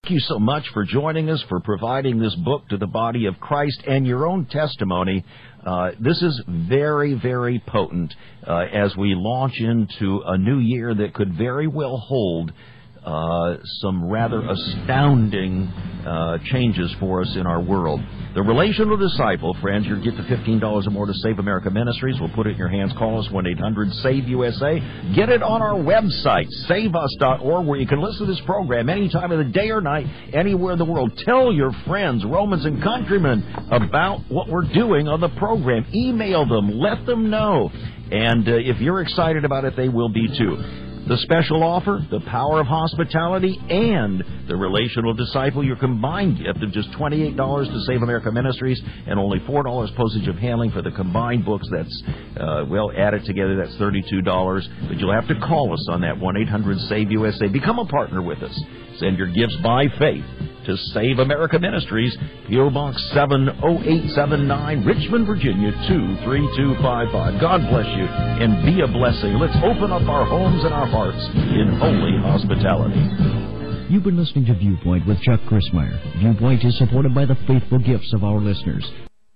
Thank you so much for joining us, for providing this book to the body of Christ and your own testimony. This is very, very potent as we launch into a new year that could very well hold some rather astounding changes for us in our world. The Relational Disciple, friends, you get to $15 or more to Save America Ministries. We'll put it in your hands. Call us 1-800-SAVE-USA. Get it on our website, saveus.org, where you can listen to this program any time of the day or night, anywhere in the world. Tell your friends, Romans and countrymen, about what we're doing on the program. Email them. Let them know. And if you're excited about it, they will be too. The special offer, the power of hospitality, and the Relational Disciple, your combined gift of just $28 to Save America Ministries and only $4 postage of handling for the combined books. That's, added together, that's $32. But you'll have to call us on that 1-800-SAVE-USA. Become a partner with us. Send your gifts by faith to Save America Ministries, P.O. Box 70879, Richmond, Virginia 23255. God bless you and be a blessing. Let's open up our homes and our hearts in holy hospitality. You've been listening to Viewpoint with Chuck Crismier. Viewpoint is supported by the faithful gifts of our listeners.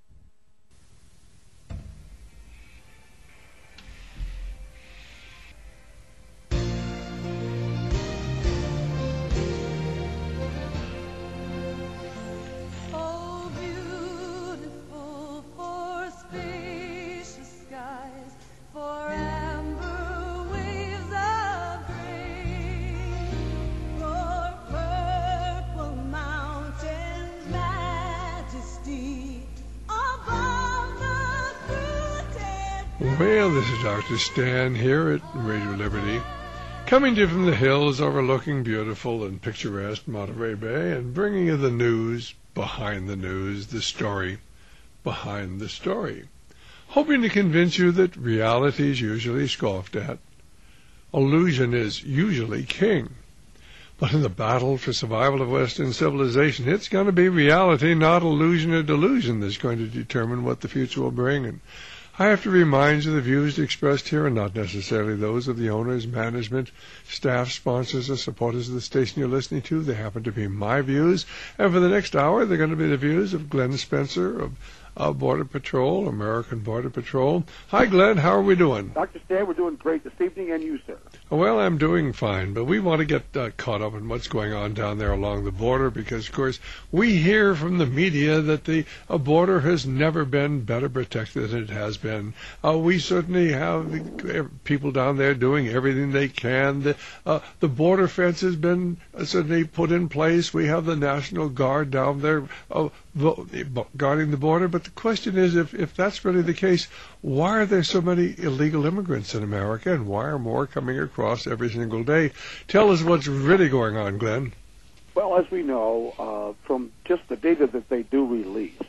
Well, this is Dr. Stan here at Radio Liberty, coming to you from the hills overlooking beautiful and picturesque Monterey Bay and bringing you the news behind the news, the story behind the story, hoping to convince you that reality is usually scoffed at. Illusion is usually king. But in the battle for survival of Western civilization, it's going to be reality, not illusion or delusion, that's going to determine what the future will bring. And I have to remind you the views expressed here are not necessarily those of the owners, management, staff, sponsors, or supporters of the station you're listening to. They happen to be my views. And for the next hour, they're going to be the views of Glenn Spencer of Border Patrol, American Border Patrol. Hi, Glenn. How are we doing? Dr. Stan, we're doing great this evening, and you, sir? Well, I'm doing fine, but we want to get caught up in what's going on down there along the border because, of course, we hear from the media that the border has never been better protected than it has been. We certainly have people down there doing everything they can. The border fence has been certainly put in place. We have the National Guard down there guarding the border, but the question is, if that's really the case, why are there so many illegal immigrants in America, and why are more coming across every single day? Tell us what's really going on, Glenn. Well, as we know, from just the data that they do release,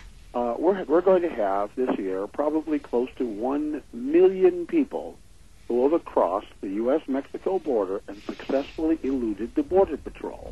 we're going to have this year probably close to 1 million people who have crossed the U.S.-Mexico border and successfully eluded the Border Patrol.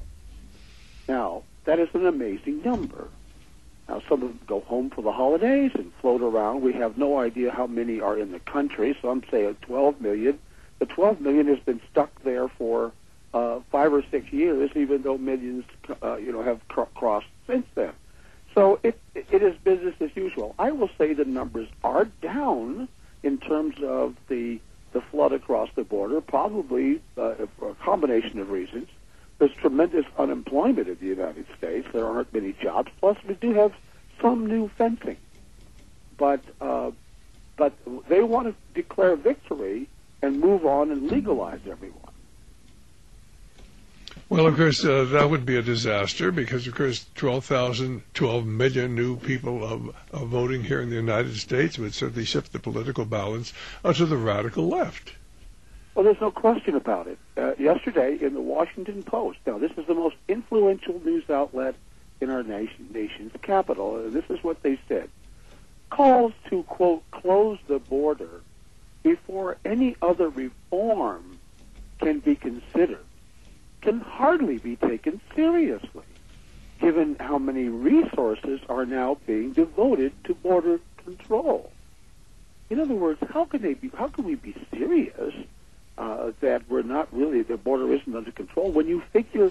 Now, that is an amazing number. Now, some of them go home for the holidays and float around. We have no idea how many are in the country. Some say 12 million. The 12 million has been stuck there for 5 or 6 years, even though millions, have crossed since then. So it is business as usual. I will say the numbers are down in terms of the flood across the border, probably for a combination of reasons. There's tremendous unemployment in the United States. There aren't many jobs. Plus, we do have some new fencing. But they want to declare victory and move on and legalize everyone. Well, of course, that would be a disaster because, of course, 12 million new people voting here in the United States would certainly shift the political balance to the radical left. Well, there's no question about it. Yesterday in the Washington Post, now this is the most influential news outlet in our nation's capital, and this is what they said. Calls to, quote, close the border before any other reform can be considered can hardly be taken seriously, given how many resources are now being devoted to border control. In other words, how can we be serious that we're not really, the border isn't under control when you figure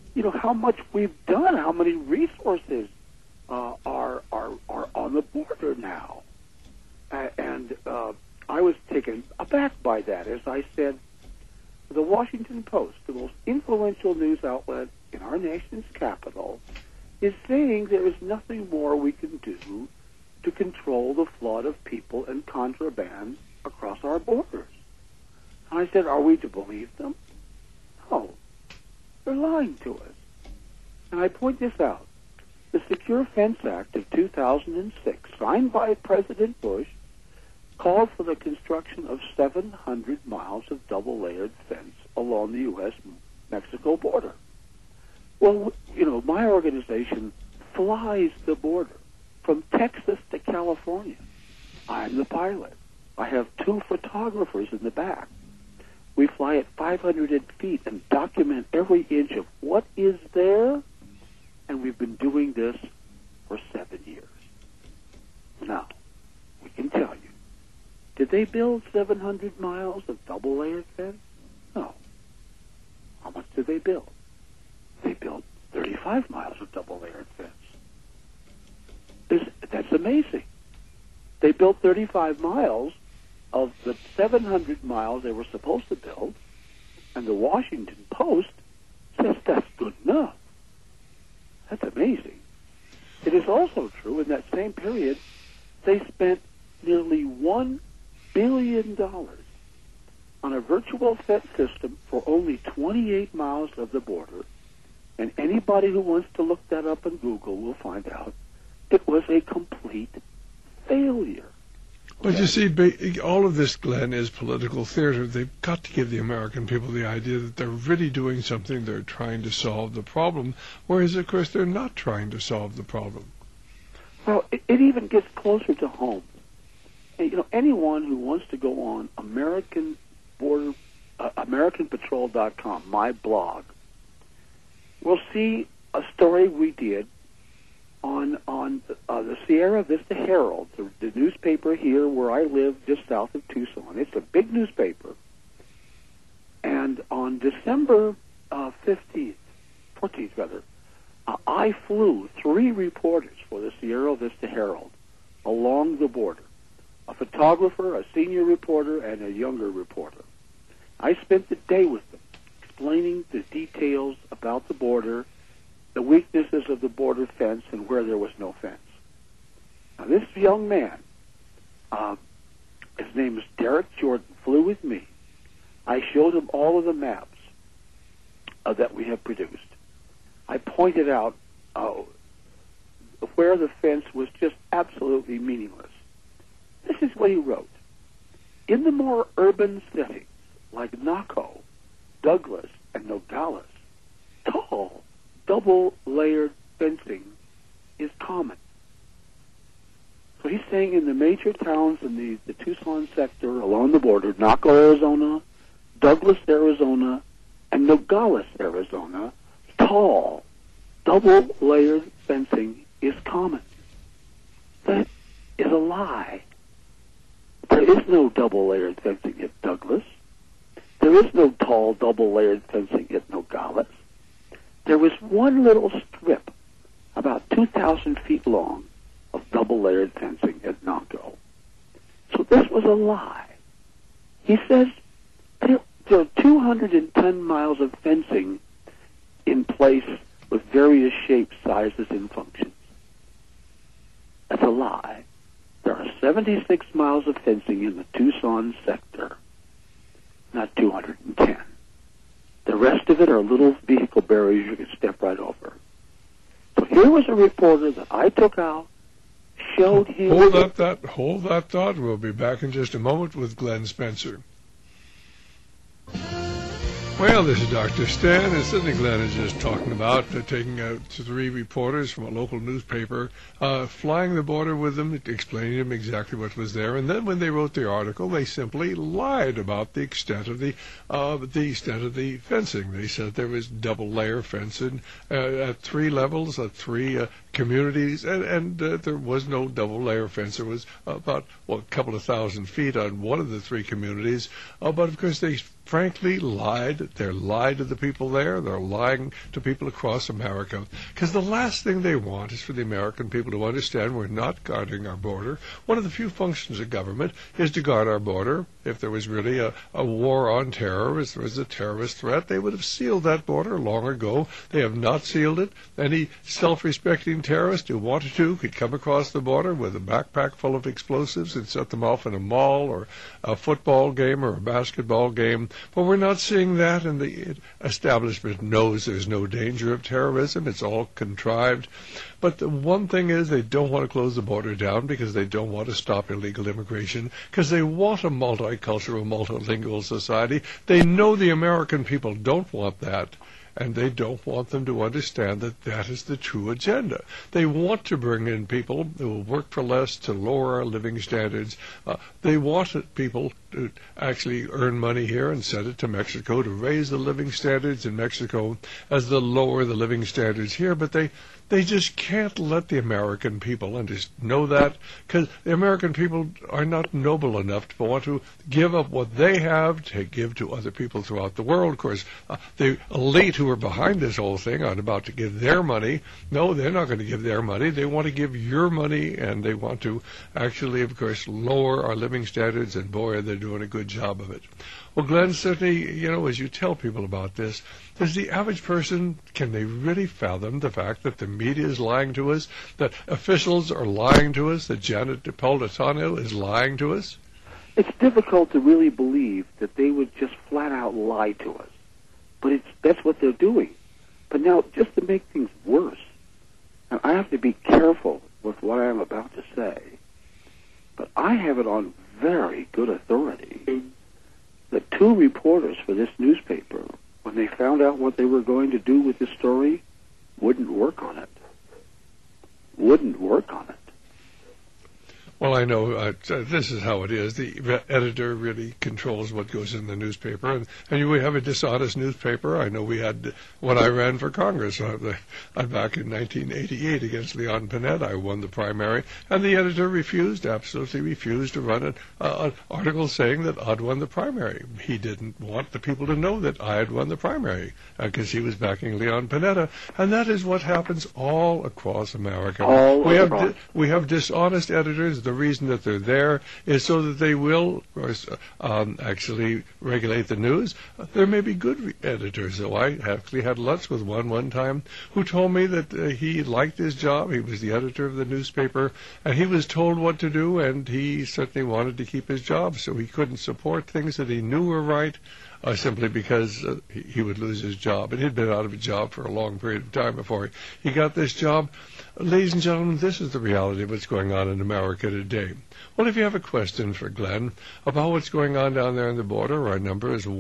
how much we've done, how many resources are on the border now. And I was taken aback by that. As I said, the Washington Post, the most influential news outlet in our nation's capital, is saying there is nothing more we can do to control the flood of people and contraband across our borders. And I said, are we to believe them? No. They're lying to us. And I point this out. The Secure Fence Act of 2006, signed by President Bush, called for the construction of 700 miles of double-layered fence along the U.S.-Mexico border. Well, my organization flies the border from Texas to California. I'm the pilot. I have 2 photographers in the back. We fly at 500 feet and document every inch of what is there, and we've been doing this for 7 years. Now, we can tell you, did they build 700 miles of double-layered fence? No. How much did they build? They built 35 miles of double-layered fence. That's amazing. They built 35 miles of the 700 miles they were supposed to build, and the Washington Post says that's good enough. That's amazing. It is also true in that same period, they spent nearly $1 billion on a virtual fence system for only 28 miles of the border, and anybody who wants to look that up on Google will find out it was a complete failure. But you see, all of this, Glenn, is political theater. They've got to give the American people the idea that they're really doing something. They're trying to solve the problem, whereas, of course, they're not trying to solve the problem. Well, it even gets closer to home. And, anyone who wants to go on AmericanPatrol.com, my blog, will see a story we did on the Sierra Vista Herald, the newspaper here where I live just south of Tucson. It's a big newspaper. And on December 14th, I flew 3 reporters for the Sierra Vista Herald along the border, a photographer, a senior reporter, and a younger reporter. I spent the day with them, explaining the details about the border, the weaknesses of the border fence, and where there was no fence. Now, this young man, his name is Derek Jordan, flew with me. I showed him all of the maps that we have produced. I pointed out where the fence was just absolutely meaningless. This is what he wrote. In the more urban settings, like Naco, Douglas, and Nogales, tall, double-layered fencing is common. So he's saying in the major towns in the Tucson sector along the border, Naco, Arizona, Douglas, Arizona, and Nogales, Arizona, tall, double-layered fencing is common. That is a lie. There is no double-layered fencing at Douglas. There is no tall, double-layered fencing at Nogales. There was one little strip, about 2,000 feet long, of double-layered fencing at Naco. So this was a lie. He says there are 210 miles of fencing in place with various shapes, sizes, and functions. That's a lie. There are 76 miles of fencing in the Tucson sector, not 210. The rest of it are little vehicle barriers you can step right over. So here was a reporter that I took out, showed him... Hold that thought. We'll be back in just a moment with Glenn Spencer. Well, this is Dr. Stan, and Sidney Glenn is just talking about taking out 3 reporters from a local newspaper, flying the border with them, explaining to them exactly what was there, and then when they wrote the article, they simply lied about the extent of the fencing. They said there was double-layer fencing at 3 levels, at 3 communities, and there was no double-layer fence. There was about a couple of thousand feet on one of the 3 communities, but of course they frankly lied. They're lied to the people there. They're lying to people across America. Because the last thing they want is for the American people to understand we're not guarding our border. One of the few functions of government is to guard our border. If there was really a war on terror, if there was a terrorist threat, they would have sealed that border long ago. They have not sealed it. Any self-respecting terrorist who wanted to could come across the border with a backpack full of explosives and set them off in a mall or a football game or a basketball game. But we're not seeing that, and the establishment knows there's no danger of terrorism. It's all contrived. But the one thing is they don't want to close the border down because they don't want to stop illegal immigration, because they want a multicultural, multilingual society. They know the American people don't want that. And they don't want them to understand that that is the true agenda. They want to bring in people who will work for less to lower our living standards. They want people to actually earn money here and send it to Mexico to raise the living standards in Mexico as they lower the living standards here. But they just can't let the American people know that, because the American people are not noble enough to want to give up what they have to give to other people throughout the world. Of course, the elite who are behind this whole thing are about to give their money. No, they're not going to give their money. They want to give your money, and they want to actually, of course, lower our living standards, and boy, they're doing a good job of it. Well, Glenn, certainly, as you tell people about this, does the average person, can they really fathom the fact that the media is lying to us, that officials are lying to us, that Janet Napolitano is lying to us? It's difficult to really believe that they would just flat out lie to us. But that's what they're doing. But now, just to make things worse, now I have to be careful with what I am about to say, but I have it on very good authority that 2 reporters for this newspaper, when they found out what they were going to do with this story, wouldn't work on it. Well, I know this is how it is. The editor really controls what goes in the newspaper, and we have a dishonest newspaper. I know we had, when I ran for Congress back in 1988 against Leon Panetta, I won the primary, and the editor absolutely refused to run an article saying that I'd won the primary. He didn't want the people to know that I had won the primary because he was backing Leon Panetta, and that is what happens all across America. We have dishonest editors. The reason that they're there is so that they will actually regulate the news. There may be good editors, though. I actually had lunch with one time who told me that he liked his job. He was the editor of the newspaper, and he was told what to do, and he certainly wanted to keep his job, so he couldn't support things that he knew were right, simply because he would lose his job. And he'd been out of a job for a long period of time before he got this job. Ladies and gentlemen, this is the reality of what's going on in America today. Well, if you have a question for Glenn about what's going on down there on the border, our number is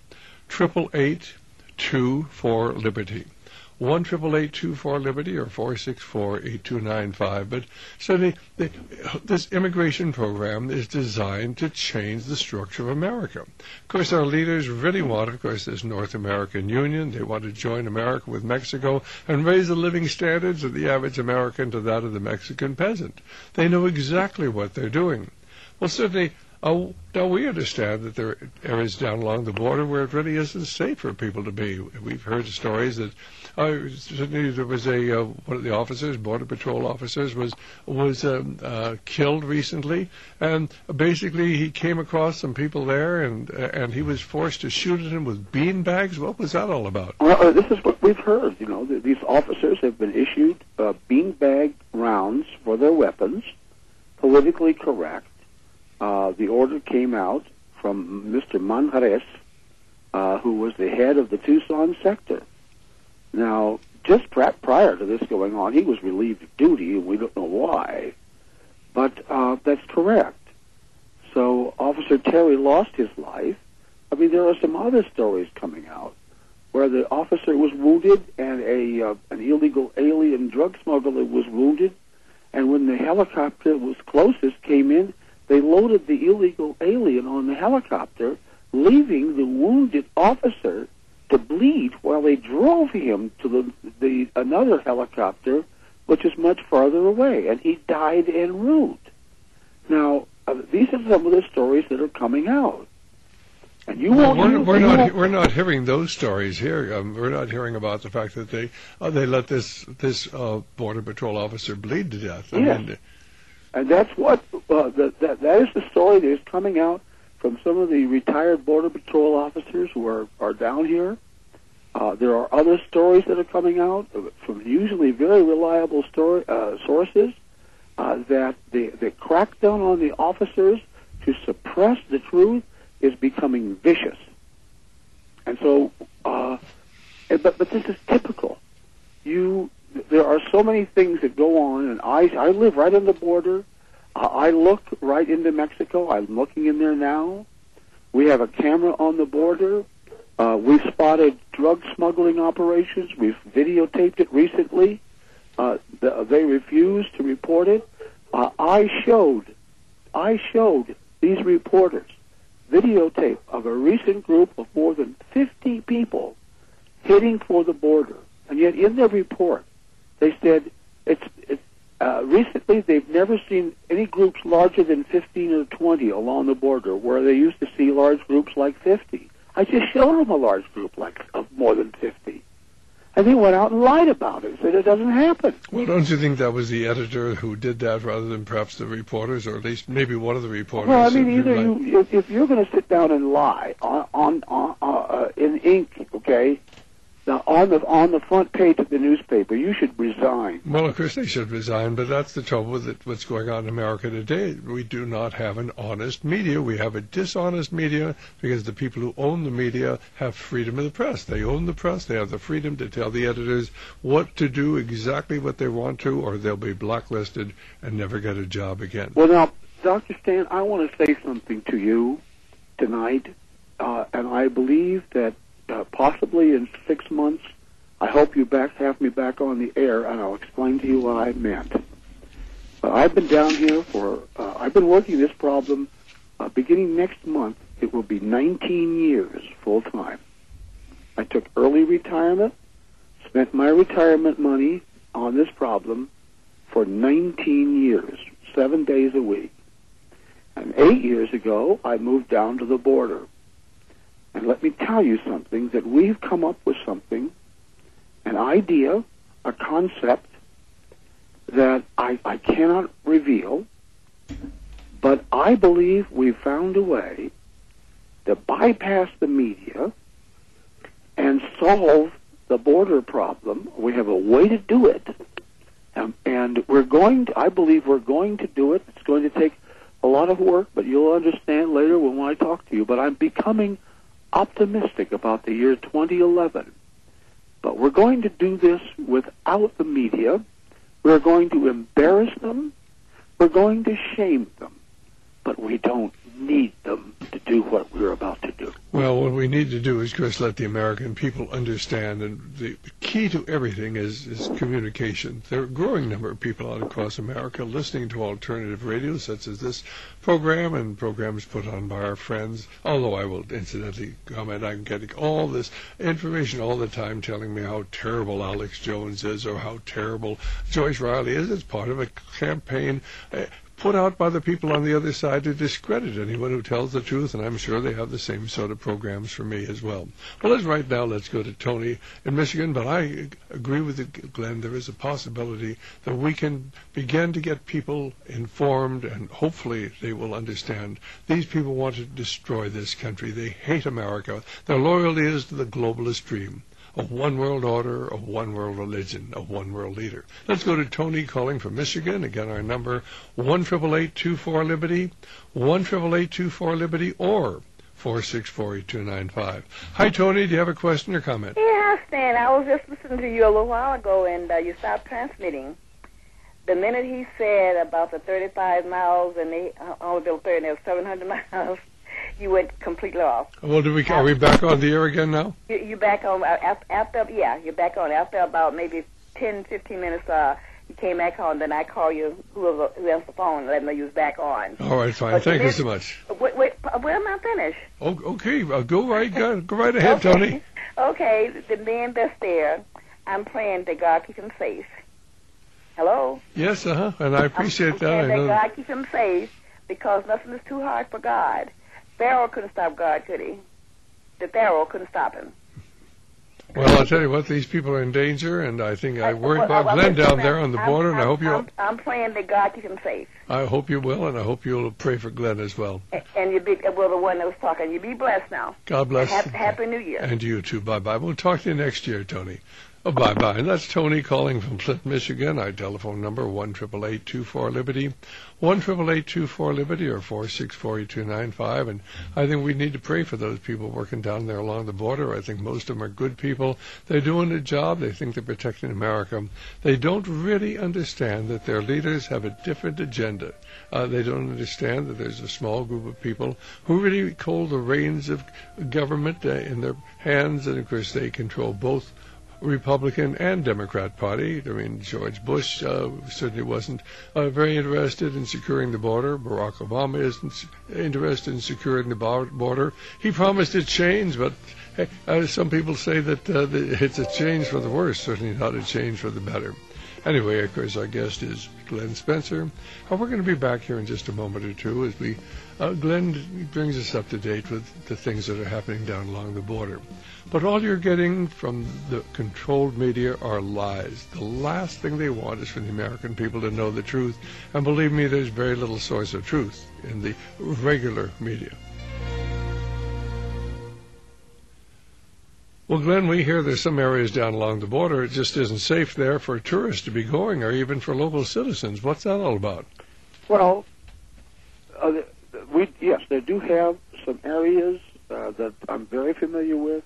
1-888-24-LIBERTY. 1-888-24-LIBERTY or 464-8295. But certainly this immigration program is designed to change the structure of America. Of course, our leaders really want, of course, this North American Union. They want to join America with Mexico and raise the living standards of the average American to that of the Mexican peasant. They know exactly what they're doing. Well, certainly, now we understand that there are areas down along the border where it really isn't safe for people to be. We've heard stories that certainly there was one of the officers, Border Patrol officers, was killed recently, and basically he came across some people there, and he was forced to shoot at him with beanbags. What was that all about? Well, this is what we've heard. These officers have been issued beanbag rounds for their weapons, politically correct. The order came out from Mr. Manjarres, who was the head of the Tucson sector. Now, just prior to this going on, he was relieved of duty, and we don't know why, but that's correct. So Officer Terry lost his life. I mean, there are some other stories coming out where the officer was wounded and an illegal alien drug smuggler was wounded, and when the helicopter was closest came in, they loaded the illegal alien on the helicopter, leaving the wounded officer to bleed while they drove him to another helicopter, which is much farther away, and he died en route. Now, these are some of the stories that are coming out. And you won't. We're not hearing those stories here. We're not hearing about the fact that they let this Border Patrol officer bleed to death. Yes. And that's what that is the story that is coming out from some of the retired Border Patrol officers who are down here. There are other stories that are coming out from usually very reliable sources that the crackdown on the officers to suppress the truth is becoming vicious. And so, but this is typical. There are so many things that go on, and I live right on the border. I look right into Mexico. I'm looking in there now. We have a camera on the border. We've spotted drug smuggling operations. We've videotaped it recently. They refused to report it. I showed these reporters videotape of a recent group of more than 50 people heading for the border. And yet in their report, they said recently they've never seen any groups larger than 15 or 20 along the border, where they used to see large groups like 50. I just showed them a large group of more than 50. And they went out and lied about it, said it doesn't happen. Well, don't you think that was the editor who did that rather than perhaps the reporters, or at least maybe one of the reporters? Well, I mean, if you're going to sit down and lie in ink, okay, now on the front page of the newspaper, you should resign. Well, of course they should resign, but that's the trouble with it, what's going on in America today. We do not have an honest media. We have a dishonest media because the people who own the media have freedom of the press. They own the press. They have the freedom to tell the editors what to do, exactly what they want to, or they'll be blacklisted and never get a job again. Well, now, Dr. Stan, I want to say something to you tonight, and I believe that possibly in 6 months, I hope you have me back on the air, and I'll explain to you what I meant. I've been down here I've been working this problem beginning next month. It will be 19 years full time. I took early retirement, spent my retirement money on this problem for 19 years, 7 days a week. And 8 years ago, I moved down to the border. And let me tell you something, that we've come up with something, an idea, a concept that I cannot reveal, but I believe we've found a way to bypass the media and solve the border problem. We have a way to do it, and I believe we're going to do it. It's going to take a lot of work, but you'll understand later when I talk to you. But I'm becoming optimistic about the year 2011. But we're going to do this without the media. We're going to embarrass them. We're going to shame them. But we don't need them to do what we're about to do. Well, what we need to do is, Chris, let the American people understand, and the key to everything is communication. There are a growing number of people out across America listening to alternative radio, such as this program and programs put on by our friends, although I will incidentally comment, I'm getting all this information all the time telling me how terrible Alex Jones is or how terrible Joyce Riley is. It's part of a campaign put out by the people on the other side to discredit anyone who tells the truth, and I'm sure they have the same sort of programs for me as well. Well, right now, let's go to Tony in Michigan, but I agree with you, Glenn. There is a possibility that we can begin to get people informed, and hopefully they will understand. These people want to destroy this country. They hate America. Their loyalty is to the globalist dream. A one world order, a one world religion, a one world leader. Let's go to Tony calling from Michigan. Again, our number 1-888-24-LIBERTY, 1-888-24-LIBERTY, or 464-8295. Hi, Tony. Do you have a question or comment? Yeah, Stan. I was just listening to you a little while ago, and you stopped transmitting. The minute he said about the 35 miles and they only built 30, and it was 700 miles, you went completely off. Well, are we back on the air again now? You're back on after you're back on after about maybe 10, 15 minutes. You came back on, then I call you, who answered the phone, and let them know you was back on. All right, fine. Thank you so much. Wait, where am I finished? Oh, okay, go right ahead, okay. Tony. Okay, the man that's there, I'm praying that God keep him safe. Hello? Yes, and I appreciate that. I'm praying that God keep him safe, because nothing is too hard for God. Pharaoh couldn't stop God, could he? the Pharaoh couldn't stop him. Well, I'll tell you what, these people are in danger, and I think I worry about Glenn down there on the border, and I hope you'll... I'm praying that God keep him safe. I hope you will, and I hope you'll pray for Glenn as well. And you be, well, the one that was talking, you be blessed now. God bless. Happy New Year. And you too. Bye-bye. We'll talk to you next year, Tony. Oh, bye-bye. And that's Tony calling from Flint, Michigan. Our telephone number, 1-888-24-LIBERTY, 1-888-24-LIBERTY, or 464-8295. And I think we need to pray for those people working down there along the border. I think most of them are good people. They're doing a job. They think they're protecting America. They don't really understand that their leaders have a different agenda. They don't understand that there's a small group of people who really hold the reins of government in their hands, and of course they control both Republican and Democrat Party. I mean, George Bush certainly wasn't very interested in securing the border. Barack Obama isn't interested in securing the border. He promised a change, but some people say that it's a change for the worse, certainly not a change for the better. Anyway, of course, our guest is Glenn Spencer. We're going to be back here in just a moment or two as Glenn brings us up to date with the things that are happening down along the border. But all you're getting from the controlled media are lies. The last thing they want is for the American people to know the truth. And believe me, there's very little source of truth in the regular media. Well, Glenn, we hear there's some areas down along the border it just isn't safe there for tourists to be going, or even for local citizens. What's that all about? Well, yes, they do have some areas that I'm very familiar with.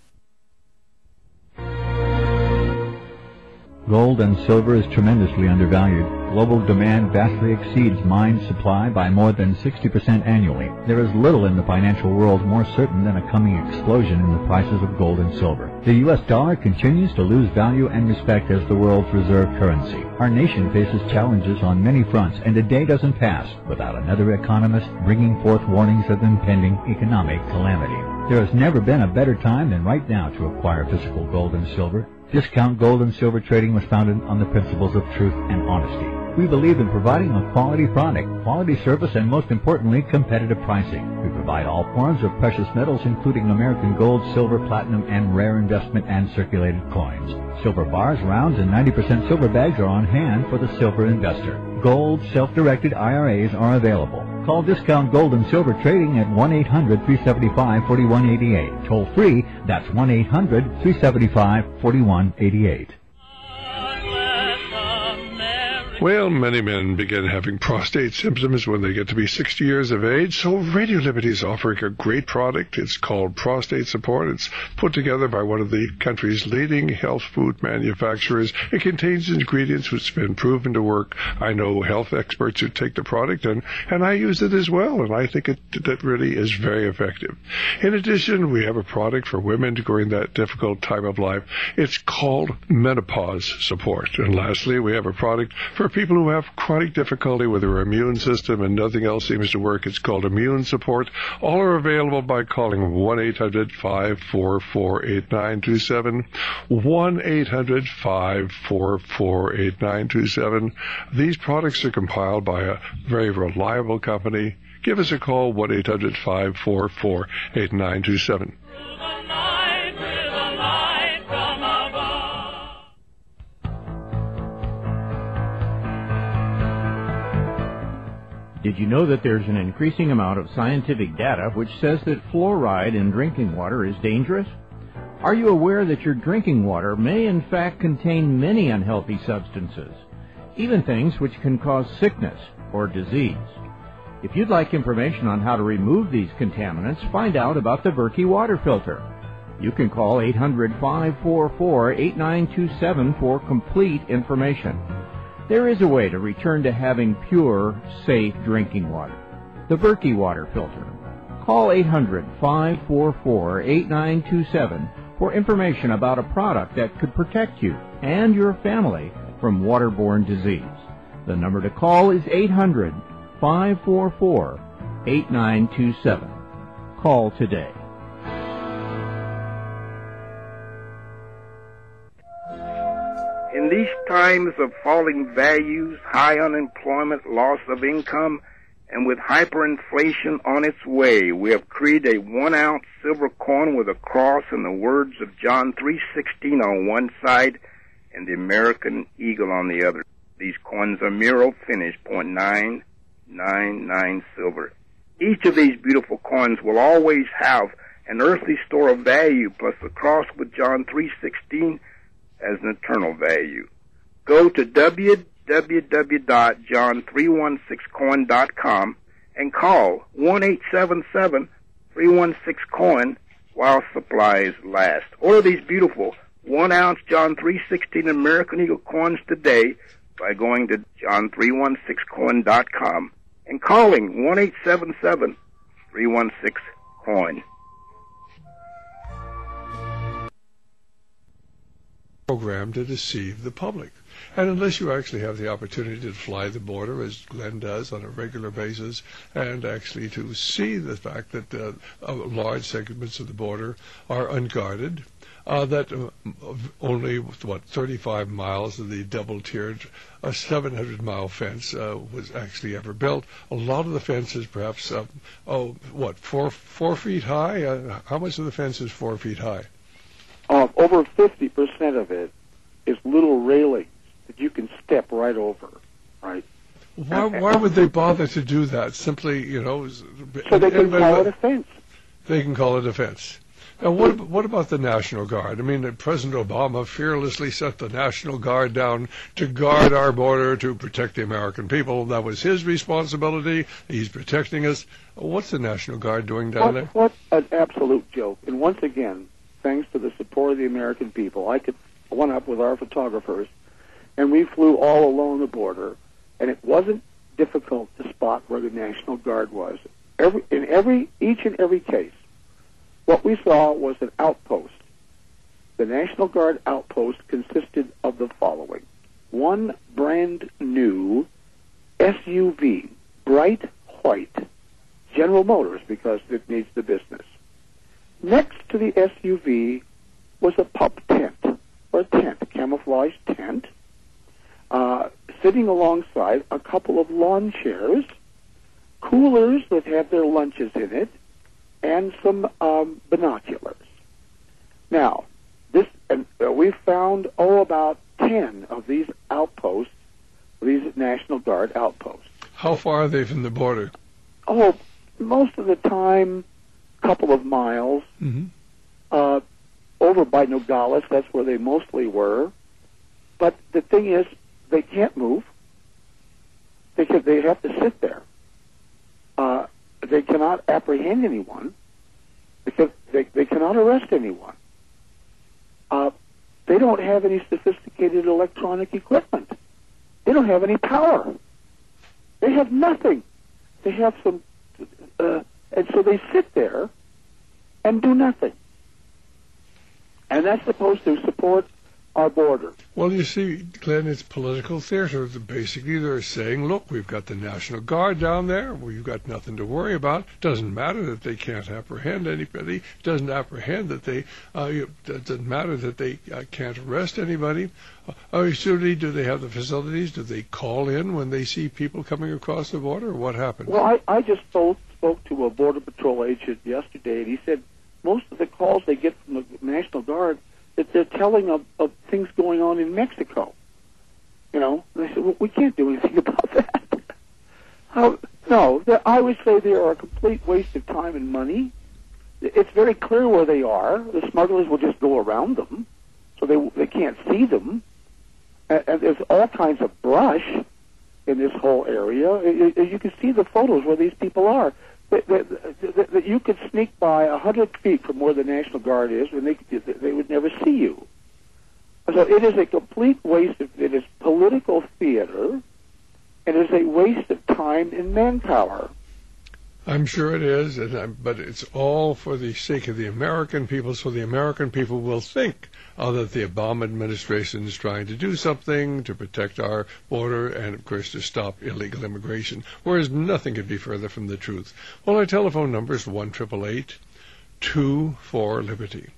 Gold and silver is tremendously undervalued. Global demand vastly exceeds mine supply by more than 60% annually. There is little in the financial world more certain than a coming explosion in the prices of gold and silver. The U.S. dollar continues to lose value and respect as the world's reserve currency. Our nation faces challenges on many fronts, and a day doesn't pass without another economist bringing forth warnings of impending economic calamity. There has never been a better time than right now to acquire physical gold and silver. Discount Gold and Silver Trading was founded on the principles of truth and honesty. We believe in providing a quality product, quality service, and most importantly, competitive pricing. We provide all forms of precious metals, including American gold, silver, platinum, and rare investment and circulated coins. Silver bars, rounds, and 90% silver bags are on hand for the silver investor. Gold self-directed IRAs are available. Call Discount Gold and Silver Trading at 1-800-375-4188. Toll free, that's 1-800-375-4188. Well, many men begin having prostate symptoms when they get to be 60 years of age, so Radio Liberty is offering a great product. It's called Prostate Support. It's put together by one of the country's leading health food manufacturers. It contains ingredients which have been proven to work. I know health experts who take the product, and I use it as well, and I think that really is very effective. In addition, we have a product for women during that difficult time of life. It's called Menopause Support. And lastly, we have a product for people who have chronic difficulty with their immune system and nothing else seems to work. It's called Immune Support. All are available by calling 1-800-544-8927, 1-800-544-8927. These products are compiled by a very reliable company. Give us a call, 1-800-544-8927. Did you know that there's an increasing amount of scientific data which says that fluoride in drinking water is dangerous? Are you aware that your drinking water may in fact contain many unhealthy substances, even things which can cause sickness or disease? If you'd like information on how to remove these contaminants, find out about the Berkey water filter. You can call 800-544-8927 for complete information. There is a way to return to having pure, safe drinking water. The Berkey water filter. Call 800-544-8927 for information about a product that could protect you and your family from waterborne disease. The number to call is 800-544-8927. Call today. In these times of falling values, high unemployment, loss of income, And with hyperinflation on its way, we have created a 1-ounce silver coin with a cross and the words of John 3:16 on one side and the American eagle on the other. These coins are Miro finish, 0.999 silver. Each of these beautiful coins will always have an earthly store of value plus the cross with John 3:16 as an eternal value. Go to www.john316coin.com and call 1-877-316-COIN while supplies last. Order these beautiful 1-ounce John 3:16 American Eagle coins today by going to john316coin.com and calling 1-877-316-COIN. Program to deceive the public. And unless you actually have the opportunity to fly the border, as Glenn does on a regular basis, and actually to see the fact that large segments of the border are unguarded, that only, 35 miles of the double-tiered 700-mile fence was actually ever built. A lot of the fence is perhaps, 4 feet high? How much of the fence is 4 feet high? Over 50% of it is little railings that you can step right over, right? Why would they bother to do that? Simply, so they can call it a fence. They can call it a fence. Now, what about the National Guard? I mean, President Obama fearlessly set the National Guard down to guard our border, to protect the American people. That was his responsibility. He's protecting us. What's the National Guard doing down there? What an absolute joke. And once again, thanks to the support of the American people, I went up with our photographers, and we flew all along the border, and it wasn't difficult to spot where the National Guard was. Each and every case, what we saw was an outpost. The National Guard outpost consisted of the following: one brand new SUV, bright white, General Motors, because it needs the business. Next to the SUV was a pup tent, or a tent, a camouflage tent, sitting alongside a couple of lawn chairs, coolers that have their lunches in it, and some binoculars. Now, we found about 10 of these outposts, these National Guard outposts. How far are they from the border? Most of the time, a couple of miles. Mm-hmm. Over by Nogales, that's where they mostly were. But the thing is, they can't move. They have to sit there. They cannot apprehend anyone. They cannot arrest anyone. They don't have any sophisticated electronic equipment. They don't have any power. They have nothing. They have some, and so they sit there and do nothing. And that's supposed to support our border. Well, you see, Glenn, it's political theater. Basically, they're saying, look, we've got the National Guard down there. We've got nothing to worry about. Doesn't matter that they can't apprehend anybody. Doesn't matter that they can't arrest anybody. Surely, do they have the facilities? Do they call in when they see people coming across the border? Or what happens? Well, I just spoke to a Border Patrol agent yesterday, and he said most of the calls they get from the National Guard that they're telling of things going on in Mexico. They said, well, we can't do anything about that. I would say they are a complete waste of time and money. It's very clear where they are. The smugglers will just go around them, so they can't see them. And there's all kinds of brush in this whole area. You can see the photos where these people are. That you could sneak by 100 feet from where the National Guard is, and they would never see you. So it is a complete waste it is political theater, and it is a waste of time and manpower. I'm sure it is, but it's all for the sake of the American people, so the American people will think that the Obama administration is trying to do something to protect our border and, of course, to stop illegal immigration, whereas nothing could be further from the truth. Well, our telephone number is 1-888-2-4-LIBERTY.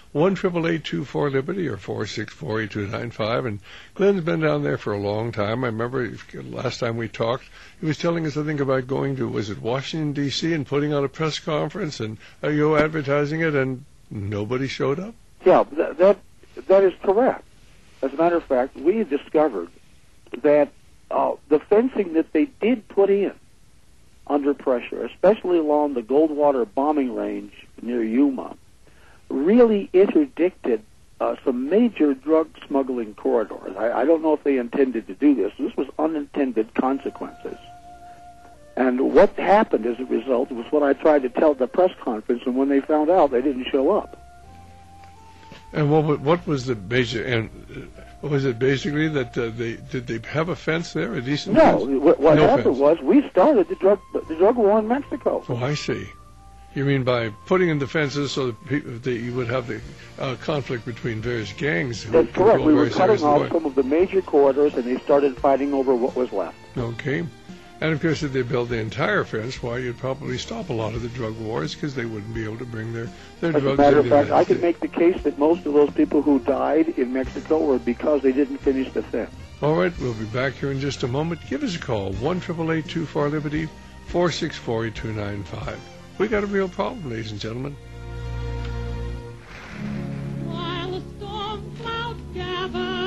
1-888-24-LIBERTY or 464-8295. And Glenn's been down there for a long time. I remember last time we talked, he was telling us, I think, about going to, was it Washington, D.C., and putting on a press conference and advertising it, and nobody showed up? Yeah, that is correct. As a matter of fact, we discovered that the fencing that they did put in under pressure, especially along the Goldwater bombing range near Yuma, really interdicted some major drug smuggling corridors. I don't know if they intended to do this. This was unintended consequences. And what happened as a result was what I tried to tell at the press conference, and when they found out, they didn't show up. And what was the major? And was it basically that did they have a fence there, a decent fence? No. What happened was we started the drug war in Mexico. Oh, I see. You mean by putting in the fences so that you would have the conflict between various gangs? That's correct. We were cutting off some of the major corridors, and they started fighting over what was left. Okay. And, of course, if they built the entire fence, why, you'd probably stop a lot of the drug wars because they wouldn't be able to bring their drugs in. As a matter of fact, I could make the case that most of those people who died in Mexico were because they didn't finish the fence. All right, we'll be back here in just a moment. Give us a call, 1-888-24-LIBERTY, 464-8295. We got a real problem, ladies and gentlemen. While the storm clouds gather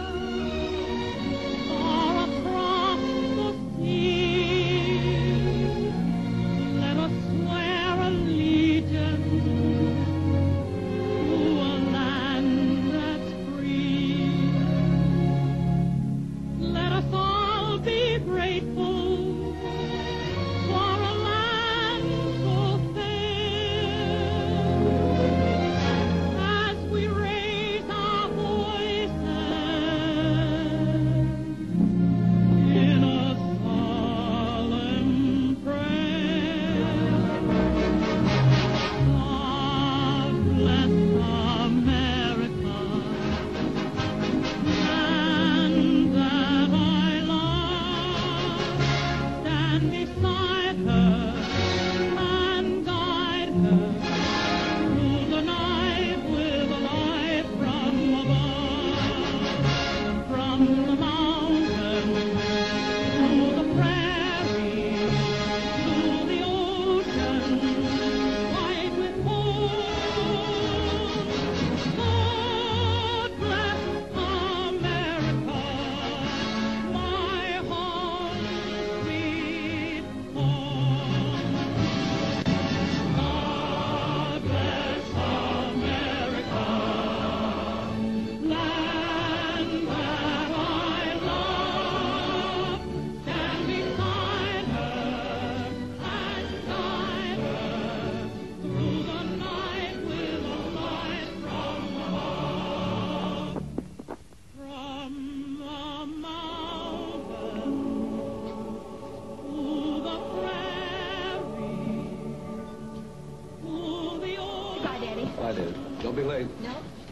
Don't be late. No.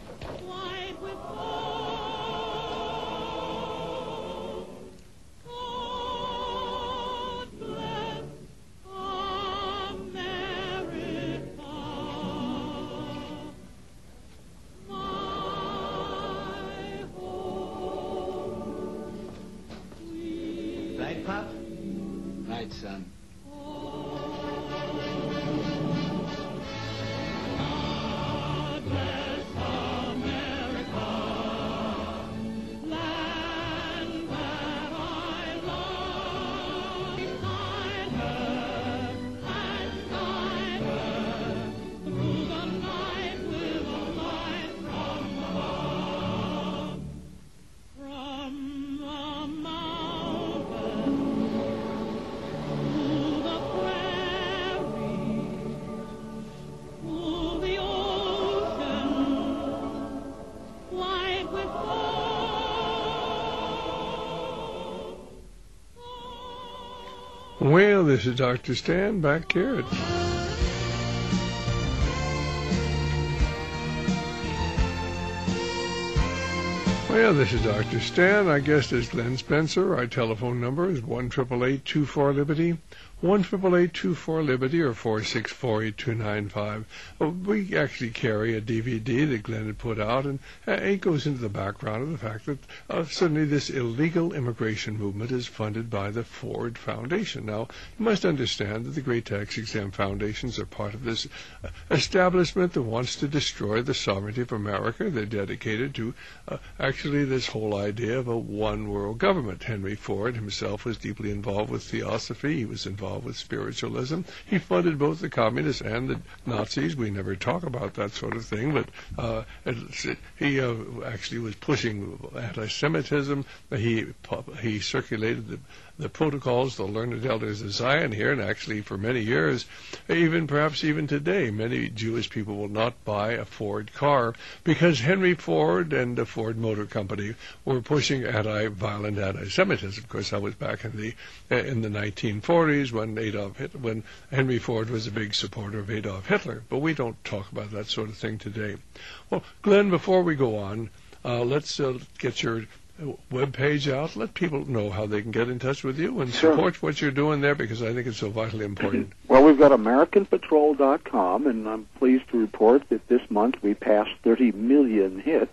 Right, Pop? Right, son. Well, this is Dr. Stan back here. Well, this is Dr. Stan. Our guest is Glenn Spencer. Our telephone number is 1-888-24-LIBERTY, 1-888-24-LIBERTY or 464-8295. We actually carry a DVD that Glenn had put out, and it goes into the background of the fact that suddenly this illegal immigration movement is funded by the Ford Foundation. Now, you must understand that the Great Tax Exempt Foundations are part of this establishment that wants to destroy the sovereignty of America. They're dedicated to actually this whole idea of a one-world government. Henry Ford himself was deeply involved with theosophy. He was involved with spiritualism. He funded both the communists and the Nazis. We never talk about that sort of thing, but he actually was pushing anti-Semitism. He circulated the protocols, the learned elders of Zion here, and actually for many years, perhaps even today, many Jewish people will not buy a Ford car because Henry Ford and the Ford Motor Company were pushing violent anti-Semitism. Of course, that was back in the 1940s when Henry Ford was a big supporter of Adolf Hitler. But we don't talk about that sort of thing today. Well, Glenn, before we go on, let's get your web page out. Let people know how they can get in touch with you and support what you're doing there, because I think it's so vitally important. Well, we've got AmericanPatrol.com, and I'm pleased to report that this month we passed 30 million hits.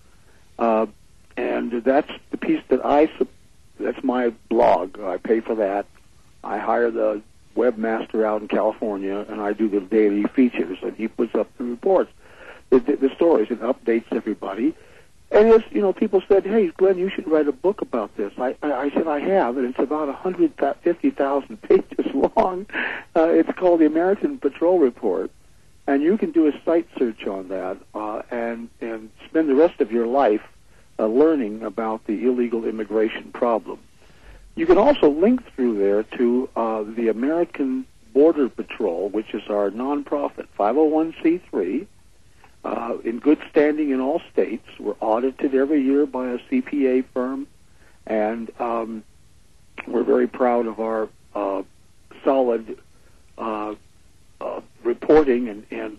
And that's the piece that that's my blog. I pay for that. I hire the webmaster out in California, and I do the daily features, and he puts up the reports, the stories, and updates everybody. And as people said, "Hey, Glenn, you should write a book about this." I said I have, and it's about 150,000 pages long. It's called the American Patrol Report, and you can do a site search on that and spend the rest of your life learning about the illegal immigration problem. You can also link through there to the American Border Patrol, which is our nonprofit 501c3. In good standing in all states. We're audited every year by a CPA firm, and we're very proud of our solid reporting and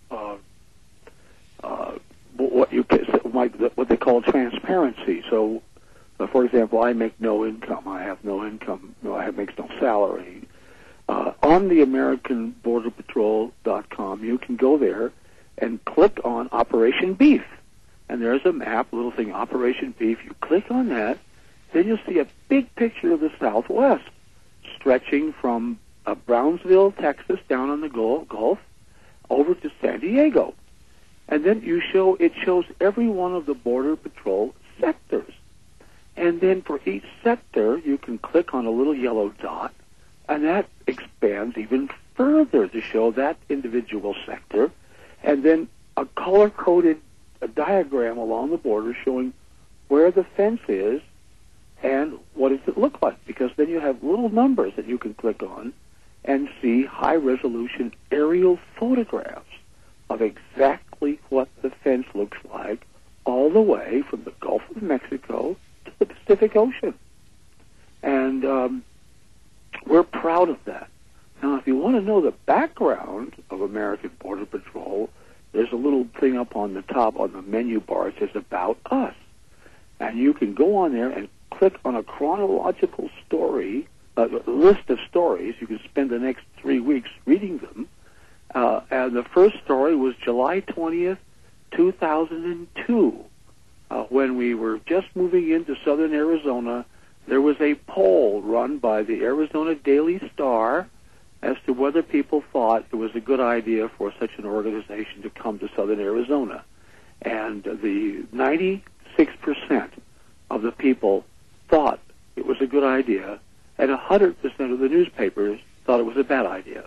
what they call transparency. So, for example, I make no income. I have no income. I make no salary. On the AmericanBorderPatrol.com, you can go there and click on Operation Beef. And there's a map, a little thing, Operation Beef. You click on that, then you'll see a big picture of the Southwest stretching from Brownsville, Texas, down on the Gulf, over to San Diego. And then it shows every one of the Border Patrol sectors. And then for each sector, you can click on a little yellow dot, and that expands even further to show that individual sector. And then a color-coded diagram along the border showing where the fence is and what does it look like. Because then you have little numbers that you can click on and see high-resolution aerial photographs of exactly what the fence looks like all the way from the Gulf of Mexico to the Pacific Ocean. And we're proud of that. Now, if you want to know the background of American Border Patrol, there's a little thing up on the top on the menu bar. It says About Us. And you can go on there and click on a chronological story, a list of stories. You can spend the next 3 weeks reading them. And the first story was July 20th, 2002. When we were just moving into southern Arizona, there was a poll run by the Arizona Daily Star as to whether people thought it was a good idea for such an organization to come to southern Arizona. And the 96% of the people thought it was a good idea, and 100% of the newspapers thought it was a bad idea.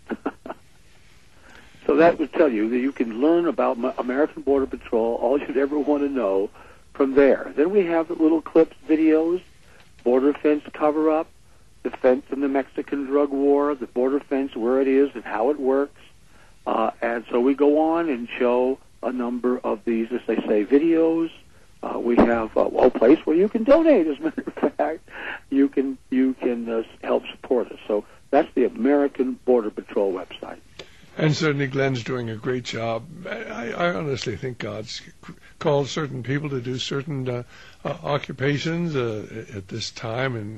So that would tell you that you can learn about American Border Patrol, all you'd ever want to know, from there. Then we have the little clips, videos, border fence cover-up, the fence in the Mexican drug war, the border fence, where it is and how it works. And so we go on and show a number of these, as they say, videos. We have a place where you can donate, as a matter of fact. You can help support us. So that's the American Border Patrol website. And certainly Glenn's doing a great job. I honestly think God's called certain people to do certain occupations at this time, and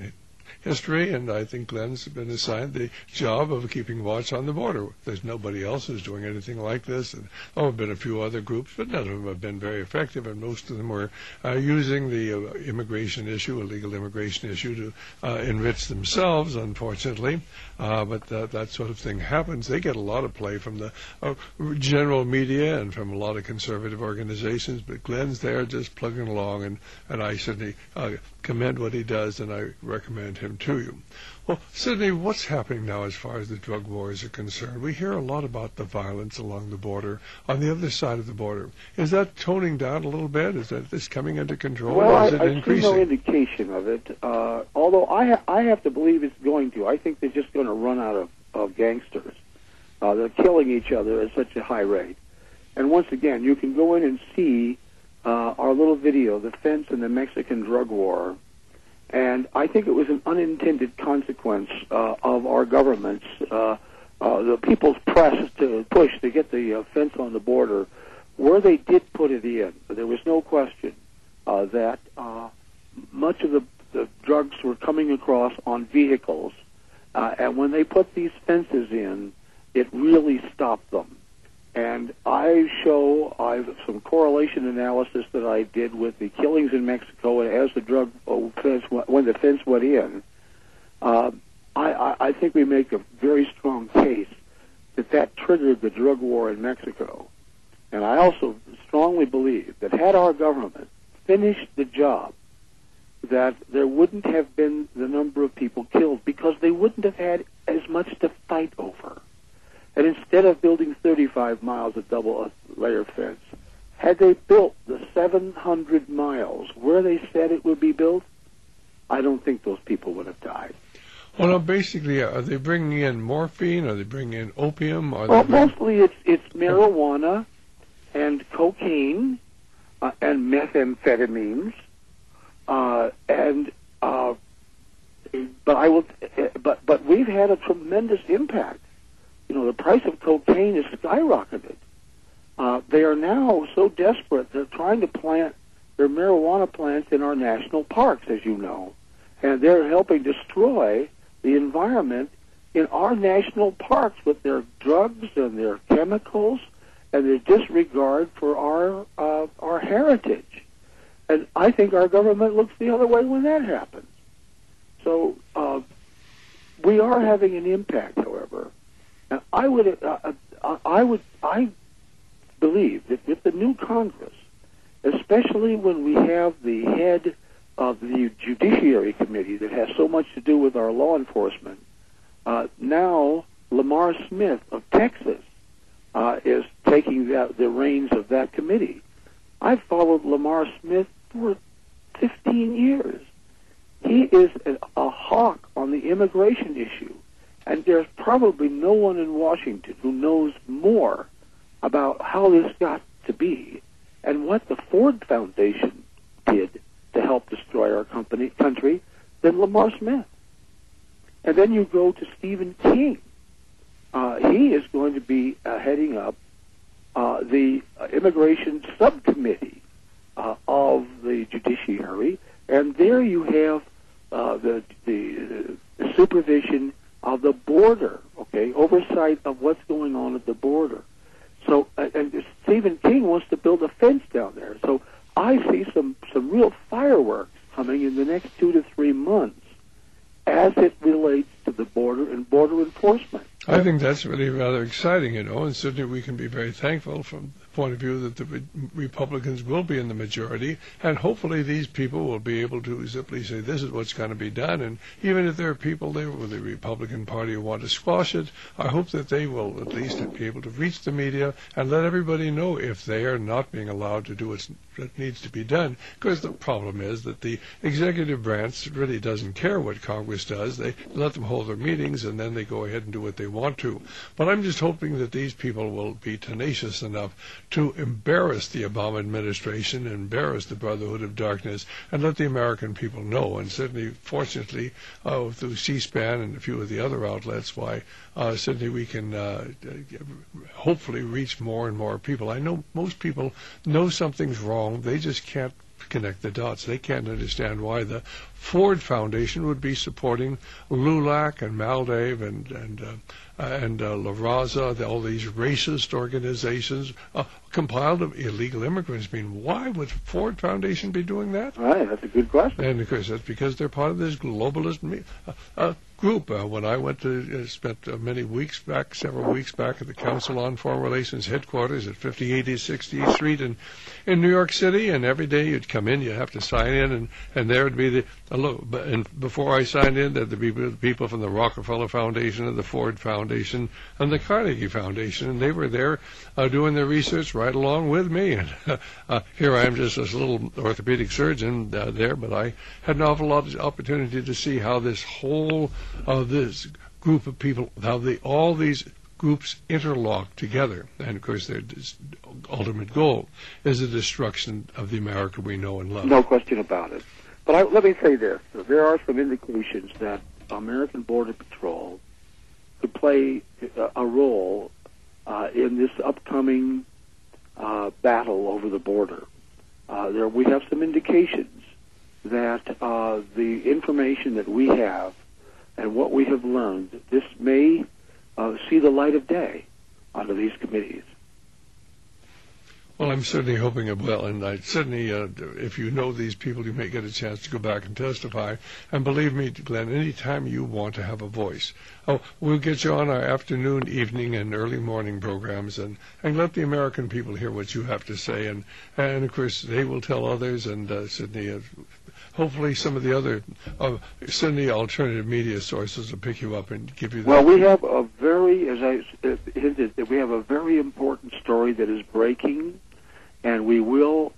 history, and I think Glenn's been assigned the job of keeping watch on the border. There's nobody else who's doing anything like this, and there have been a few other groups, but none of them have been very effective, and most of them were using the immigration issue, illegal immigration issue, to enrich themselves, unfortunately. But that sort of thing happens. They get a lot of play from the general media and from a lot of conservative organizations, but Glenn's there just plugging along, and I certainly commend what he does, and I recommend him to you. Well, Sidney, what's happening now as far as the drug wars are concerned? We hear a lot about the violence along the border, on the other side of the border. Is that toning down a little bit? Is that this coming under control, or is it increasing? I see no indication of it, although I have to believe it's going to. I think they're just going to run out of gangsters. They're killing each other at such a high rate. And once again, you can go in and see our little video, The Fence and the Mexican Drug War. And I think it was an unintended consequence of our government's, the people's press to push to get the fence on the border, where they did put it in. There was no question that much of the drugs were coming across on vehicles. And when they put these fences in, it really stopped them. And I've some correlation analysis that I did with the killings in Mexico and as the drug fence, when the fence went in. I think we make a very strong case that triggered the drug war in Mexico. And I also strongly believe that had our government finished the job, that there wouldn't have been the number of people killed because they wouldn't have had as much to fight over. And instead of building 35 miles of double-layer fence, had they built the 700 miles where they said it would be built, I don't think those people would have died. Well, no, basically, are they bringing in morphine? Are they bringing in opium? Mostly it's marijuana and cocaine and methamphetamines, but we've had a tremendous impact. You know, the price of cocaine is skyrocketed. They are now so desperate, they're trying to plant their marijuana plants in our national parks, as you know. And they're helping destroy the environment in our national parks with their drugs and their chemicals and their disregard for our heritage. And I think our government looks the other way when that happens. So we are having an impact, however. And I believe that with the new Congress, especially when we have the head of the Judiciary Committee that has so much to do with our law enforcement, now Lamar Smith of Texas is taking the reins of that committee. I've followed Lamar Smith for 15 years. He is a hawk on the immigration issue. And there's probably no one in Washington who knows more about how this got to be and what the Ford Foundation did to help destroy our country than Lamar Smith. And then you go to Stephen King. He is going to be heading up the immigration subcommittee of the judiciary, and there you have the supervision of the border, oversight of what's going on at the border. So, and Stephen King wants to build a fence down there. So I see some real fireworks coming in the next 2 to 3 months as it relates to the border and border enforcement. I think that's really rather exciting, and certainly we can be very thankful from the point of view that the Republicans will be in the majority, and hopefully these people will be able to simply say this is what's going to be done, and even if there are people there with the Republican Party who want to squash it, I hope that they will at least be able to reach the media and let everybody know if they are not being allowed to do what needs to be done, because the problem is that the executive branch really doesn't care what Congress does. They let them hold their meetings, and then they go ahead and do what they want to. But I'm just hoping that these people will be tenacious enough to embarrass the Obama administration, embarrass the Brotherhood of Darkness, and let the American people know. And certainly, fortunately, through C-SPAN and a few of the other outlets, certainly we can hopefully reach more and more people. I know most people know something's wrong. They just can't connect the dots. They can't understand why the Ford Foundation would be supporting LULAC and Maldive and La Raza, all these racist organizations compiled of illegal immigrants. I mean, why would Ford Foundation be doing that? Right, that's a good question. And of course, that's because they're part of this globalist group. When I went to spent several weeks back at the Council on Foreign Relations headquarters at 5080 60th Street in New York City, and every day you'd come in, you have to sign in, and there would be and before I signed in, there'd be people from the Rockefeller Foundation and the Ford Foundation and the Carnegie Foundation, and they were there doing their research right along with me. And here I am, just this little orthopedic surgeon there, but I had an awful lot of opportunity to see how this whole this group of people, how all these groups interlock together. And of course, their ultimate goal is the destruction of the America we know and love. No question about it. But let me say this. There are some indications that American Border Patrol could play a role in this upcoming battle over the border. We have some indications that the information that we have and what we have learned, this may see the light of day under these committees. Well, I'm certainly hoping it will, and I certainly, if you know these people, you may get a chance to go back and testify. And believe me, Glenn, any time you want to have a voice, we'll get you on our afternoon, evening, and early morning programs, and let the American people hear what you have to say, and of course they will tell others, and certainly, hopefully some of the other certainly alternative media sources will pick you up and give you. Well, we have a very, as I hinted, we have a very important story that is breaking. And we will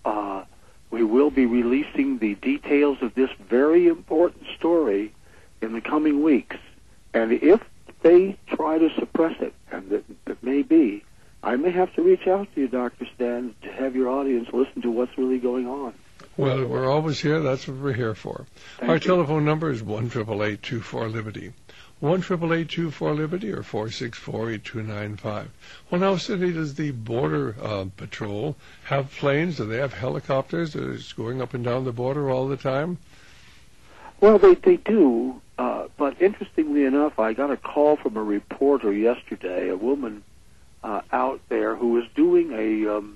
be releasing the details of this very important story in the coming weeks. And if they try to suppress it, and that may be, I may have to reach out to you, Dr. Stan, to have your audience listen to what's really going on. Well, we're always here. That's what we're here for. Our telephone number is 1-888-24-LIBERTY. 1-888-24-LIBERTY or 464-8295. Well, now, Sidney, does the Border Patrol have planes? Do they have helicopters that are going up and down the border all the time? Well, they do. But interestingly enough, I got a call from a reporter yesterday, a woman out there who was doing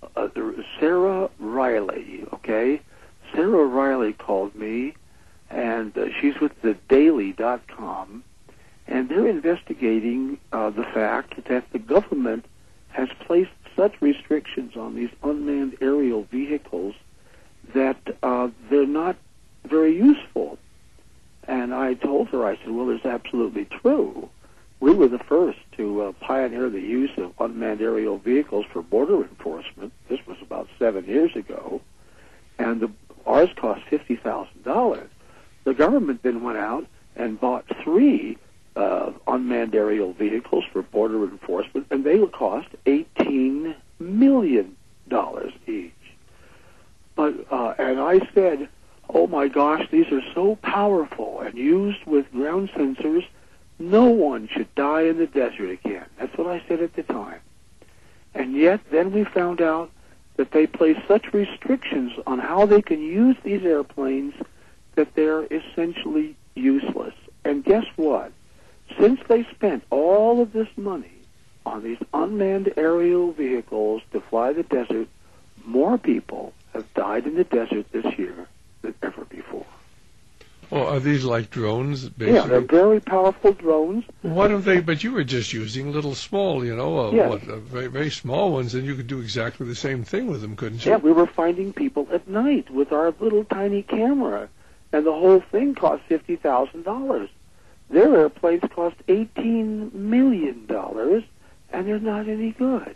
Sarah Riley, okay? Sarah Riley called me, and she's with thedaily.com, and they're investigating the fact that the government has placed such restrictions on these unmanned aerial vehicles that they're not very useful. And I told her, I said, well, it's absolutely true. We were the first to pioneer the use of unmanned aerial vehicles for border enforcement. This was about 7 years ago, and ours cost $50,000. The government then went out and bought 3 unmanned aerial vehicles for border enforcement, and they would cost $18 million each. But and I said, oh my gosh, these are so powerful, and used with ground sensors, no one should die in the desert again. That's what I said at the time. And yet, then we found out that they place such restrictions on how they can use these airplanes that they're essentially useless. And guess what? Since they spent all of this money on these unmanned aerial vehicles to fly the desert, more people have died in the desert this year than ever before. Well, are these like drones, basically? Yeah, they're very powerful drones. Why don't they? But you were just using little small, very, very small ones, and you could do exactly the same thing with them, couldn't you? Yeah, we were finding people at night with our little tiny camera, and the whole thing cost $50,000. Their airplanes cost $18 million, and they're not any good.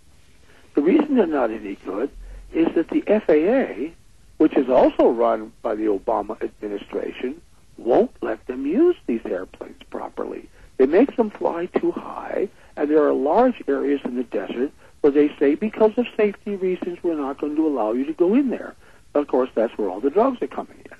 The reason they're not any good is that the FAA, which is also run by the Obama administration, won't let them use these airplanes properly. They make them fly too high, and there are large areas in the desert where they say, because of safety reasons, we're not going to allow you to go in there. Of course, that's where all the drugs are coming in.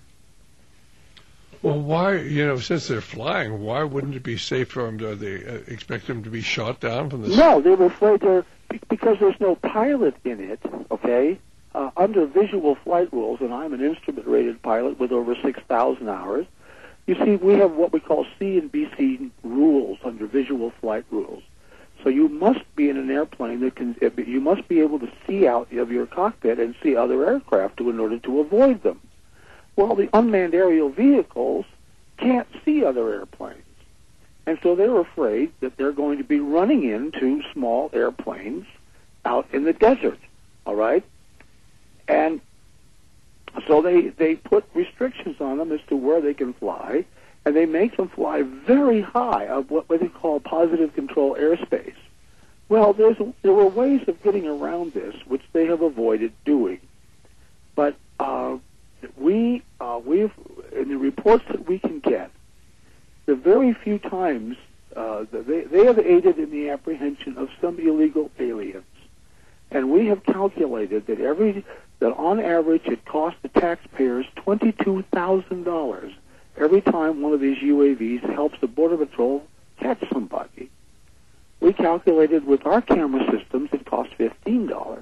Well, why, since they're flying, why wouldn't it be safe for them? Do they expect them to be shot down from the... No, they were afraid because there's no pilot in it, okay? under visual flight rules, and I'm an instrument-rated pilot with over 6,000 hours, you see, we have what we call C and BC rules under visual flight rules. So you must be in an airplane you must be able to see out of your cockpit and see other aircraft in order to avoid them. Well, the unmanned aerial vehicles can't see other airplanes. And so they're afraid that they're going to be running into small airplanes out in the desert, all right? And so they put restrictions on them as to where they can fly, and they make them fly very high of what they call positive control airspace. Well, there were ways of getting around this, which they have avoided doing. But we've in the reports that we can get, the very few times they have aided in the apprehension of some illegal aliens, and we have calculated that on average it costs the taxpayers $22,000 every time one of these UAVs helps the Border Patrol catch somebody. We calculated with our camera systems it costs $15.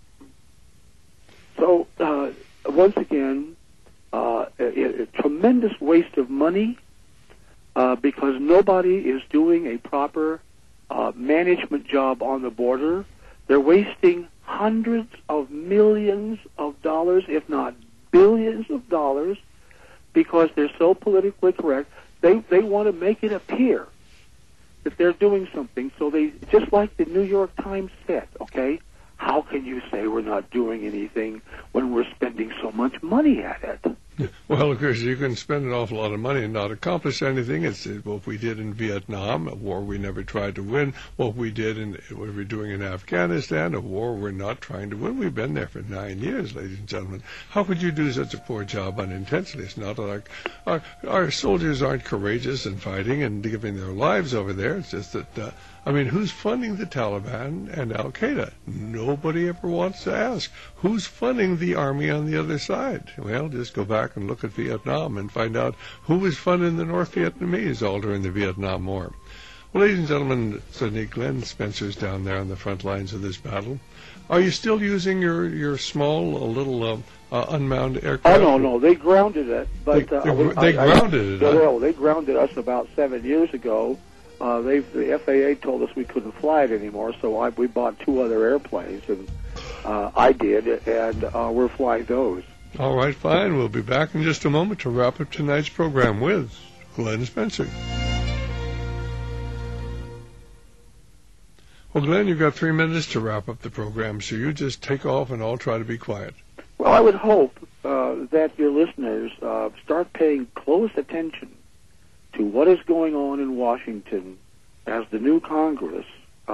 So once again, a tremendous waste of money because nobody is doing a proper management job on the border. They're wasting hundreds of millions of dollars, if not billions of dollars, because they're so politically correct. They want to make it appear that they're doing something. So they, just like the New York Times said, okay, how can you say we're not doing anything when we're spending so much money at it? Well, of course, you can spend an awful lot of money and not accomplish anything. It's what we did in Vietnam, a war we never tried to win. What we did what we're doing in Afghanistan, a war we're not trying to win. We've been there for 9 years, ladies and gentlemen. How could you do such a poor job unintentionally? It's not like our soldiers aren't courageous and fighting and giving their lives over there. It's just that, who's funding the Taliban and Al-Qaeda? Nobody ever wants to ask. Who's funding the army on the other side? Well, just go back and look at Vietnam and find out who was funding the North Vietnamese all during the Vietnam War. Well, ladies and gentlemen, Sydney, Glenn Spencer's down there on the front lines of this battle. Are you still using your small, little unmanned aircraft? Oh, no, they grounded it. But they grounded it. No, they grounded us about 7 years ago. The FAA told us we couldn't fly it anymore, so we bought 2 other airplanes, and I did, and we're flying those. All right, fine. We'll be back in just a moment to wrap up tonight's program with Glenn Spencer. Well, Glenn, you've got 3 minutes to wrap up the program, so you just take off and I'll try to be quiet. Well, I would hope that your listeners start paying close attention to what is going on in Washington as the new Congress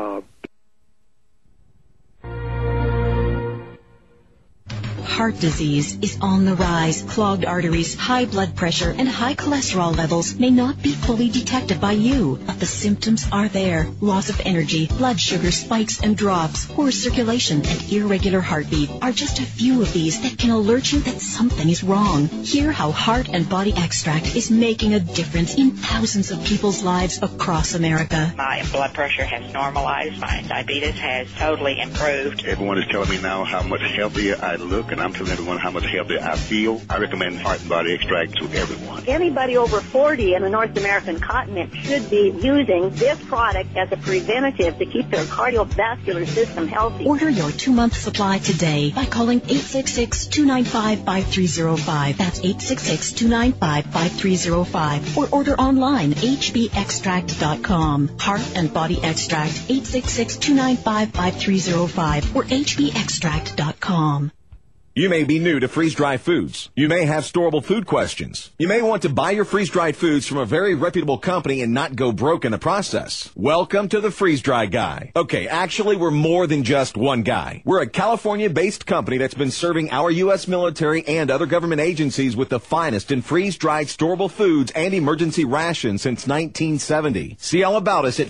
Heart disease is on the rise. Clogged arteries, high blood pressure, and high cholesterol levels may not be fully detected by you, but the symptoms are there. Loss of energy, blood sugar spikes and drops, poor circulation, and irregular heartbeat are just a few of these that can alert you that something is wrong. Hear how Heart and Body Extract is making a difference in thousands of people's lives across America. My blood pressure has normalized. My diabetes has totally improved. Everyone is telling me now how much healthier I look, and I'm telling everyone how much healthier I feel. I recommend Heart and Body Extract to everyone. Anybody over 40 in the North American continent should be using this product as a preventative to keep their cardiovascular system healthy. Order your 2-month supply today by calling 866-295-5305. That's 866-295-5305. Or order online, hbextract.com. Heart and Body Extract, 866-295-5305 or hbextract.com. You may be new to freeze-dried foods. You may have storable food questions. You may want to buy your freeze-dried foods from a very reputable company and not go broke in the process. Welcome to the Freeze-Dry Guy. Okay, actually, we're more than just one guy. We're a California-based company that's been serving our U.S. military and other government agencies with the finest in freeze-dried storable foods and emergency rations since 1970. See all about us at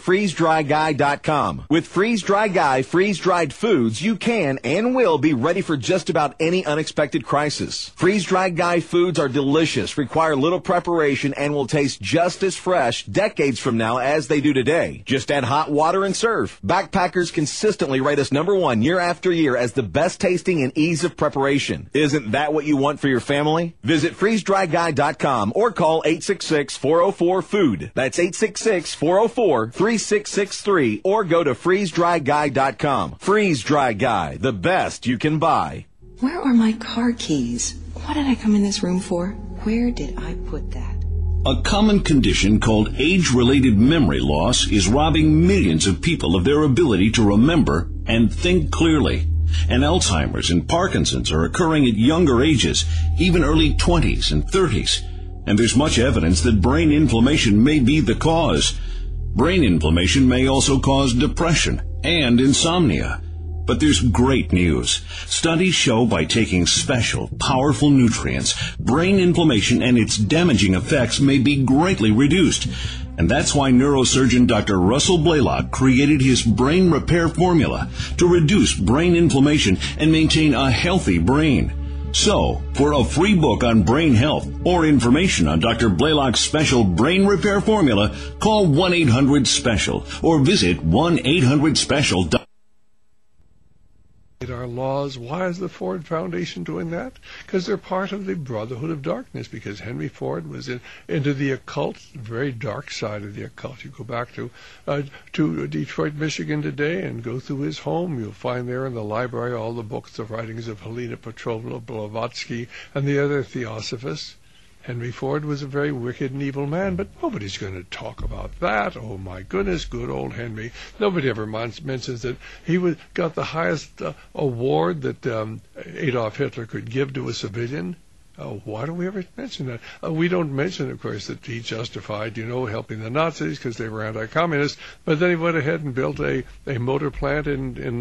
freezedryguy.com. With Freeze-Dry Guy freeze-dried foods, you can and will be ready for just about any any unexpected crisis. Freeze-dried Guy foods are delicious, require little preparation, and will taste just as fresh decades from now as they do today. Just add hot water and serve. Backpackers consistently rate us #1 year after year as the best tasting and ease of preparation. Isn't that what you want for your family? Visit freezedryguy.com or call 866-404-FOOD. That's 866-404-3663 or go to freezedryguy.com. Freeze Dry Guy, the best you can buy. Where are my car keys? What did I come in this room for? Where did I put that? A common condition called age-related memory loss is robbing millions of people of their ability to remember and think clearly. And Alzheimer's and Parkinson's are occurring at younger ages, even early 20s and 30s. And there's much evidence that brain inflammation may be the cause. Brain inflammation may also cause depression and insomnia. But there's great news. Studies show by taking special, powerful nutrients, brain inflammation and its damaging effects may be greatly reduced. And that's why neurosurgeon Dr. Russell Blaylock created his brain repair formula to reduce brain inflammation and maintain a healthy brain. So, for a free book on brain health or information on Dr. Blaylock's special brain repair formula, call 1-800-SPECIAL or visit 1-800-SPECIAL.com. Our laws. Why is the Ford Foundation doing that? Because they're part of the Brotherhood of Darkness, because Henry Ford was into the occult, the very dark side of the occult. You go back to Detroit, Michigan today and go through his home. You'll find there in the library all the books, the writings of Helena Petrovna Blavatsky and the other theosophists. Henry Ford was a very wicked and evil man, but nobody's going to talk about that. Oh, my goodness, good old Henry. Nobody ever mentions that he got the highest award that Adolf Hitler could give to a civilian. Why don't we ever mention that? We don't mention, of course, that he justified, helping the Nazis because they were anti-communist, but then he went ahead and built a motor plant in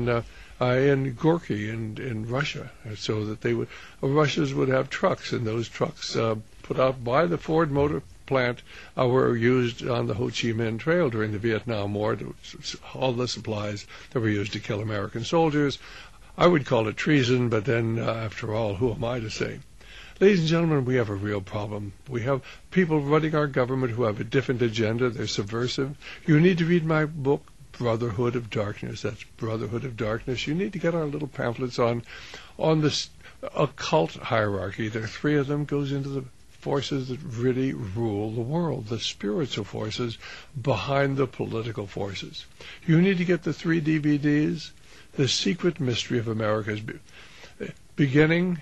Gorky in Russia, so that Russians would have trucks, and those trucks put out by the Ford motor plant were used on the Ho Chi Minh Trail during the Vietnam War. All the supplies that were used to kill American soldiers. I would call it treason, but then, after all, who am I to say? Ladies and gentlemen, we have a real problem. We have people running our government who have a different agenda. They're subversive. You need to read my book, Brotherhood of Darkness. That's Brotherhood of Darkness. You need to get our little pamphlets on this occult hierarchy. There are 3 of them. Goes into the forces that really rule the world, the spiritual forces behind the political forces. You need to get the 3 DVDs, The Secret Mystery of America's Beginning,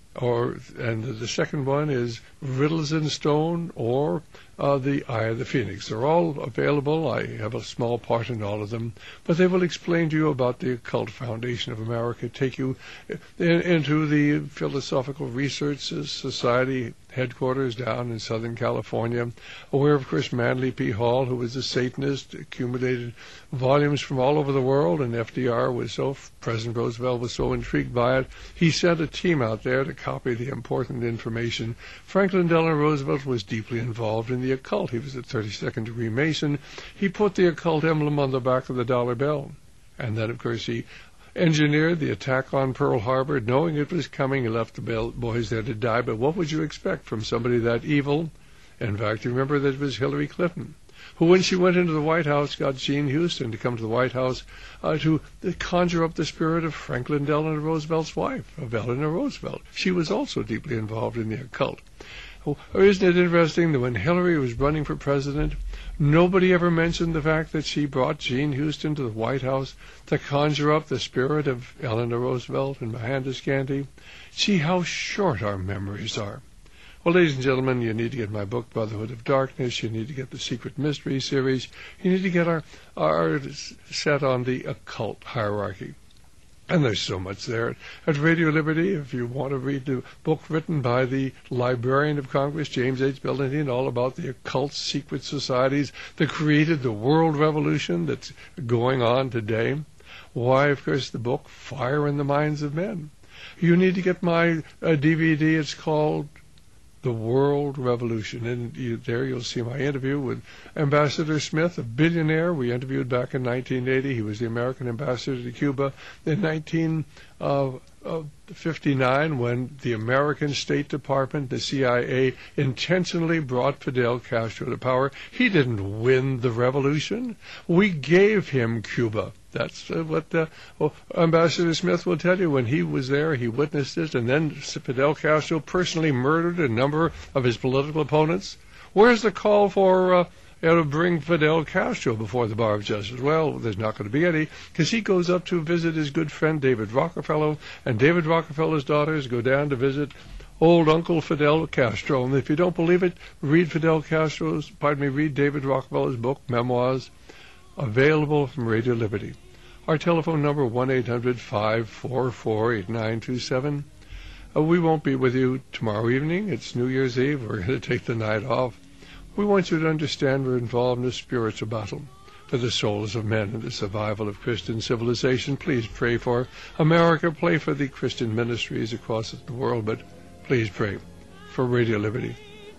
and the second one is Riddles in Stone, or The Eye of the Phoenix. They're all available. I have a small part in all of them, but they will explain to you about the Occult Foundation of America, take you into the Philosophical Research Society headquarters down in Southern California, where, of course, Manly P. Hall, who was a Satanist, accumulated volumes from all over the world, and President Roosevelt was so intrigued by it, he sent a team out there to copy the important information. Franklin Delano Roosevelt was deeply involved in the occult. He was a 32nd degree Mason. He put the occult emblem on the back of the dollar bill. And then, of course, he engineered the attack on Pearl Harbor, knowing it was coming. He left the boys there to die. But what would you expect from somebody that evil? In fact, you remember that it was Hillary Clinton, who, when she went into the White House, got Jean Houston to come to the White House to conjure up the spirit of Franklin Delano Roosevelt's wife, of Eleanor Roosevelt. She was also deeply involved in the occult. Isn't it interesting that when Hillary was running for president, nobody ever mentioned the fact that she brought Jean Houston to the White House to conjure up the spirit of Eleanor Roosevelt and Mohandas Gandhi? See how short our memories are. Well, ladies and gentlemen, you need to get my book, Brotherhood of Darkness. You need to get the Secret Mystery series. You need to get our set on the occult hierarchy. And there's so much there at Radio Liberty. If you want to read the book written by the Librarian of Congress, James H. Billington, all about the occult secret societies that created the world revolution that's going on today. Why, of course, the book Fire in the Minds of Men. You need to get my DVD. It's called The World Revolution. And there you'll see my interview with Ambassador Smith, a billionaire we interviewed back in 1980. He was the American ambassador to Cuba in 1959 when the American State Department, the CIA, intentionally brought Fidel Castro to power. He didn't win the revolution. We gave him Cuba. That's what Ambassador Smith will tell you. When he was there, he witnessed it, and then Fidel Castro personally murdered a number of his political opponents. Where's the call for to bring Fidel Castro before the bar of justice? Well, there's not going to be any, because he goes up to visit his good friend David Rockefeller, and David Rockefeller's daughters go down to visit old Uncle Fidel Castro. And if you don't believe it, read read David Rockefeller's book, Memoirs, available from Radio Liberty. Our telephone number, 1-800-544-8927. We won't be with you tomorrow evening. It's New Year's Eve. We're going to take the night off. We want you to understand we're involved in a spiritual battle for the souls of men and the survival of Christian civilization. Please pray for America. Pray for the Christian ministries across the world. But please pray for Radio Liberty.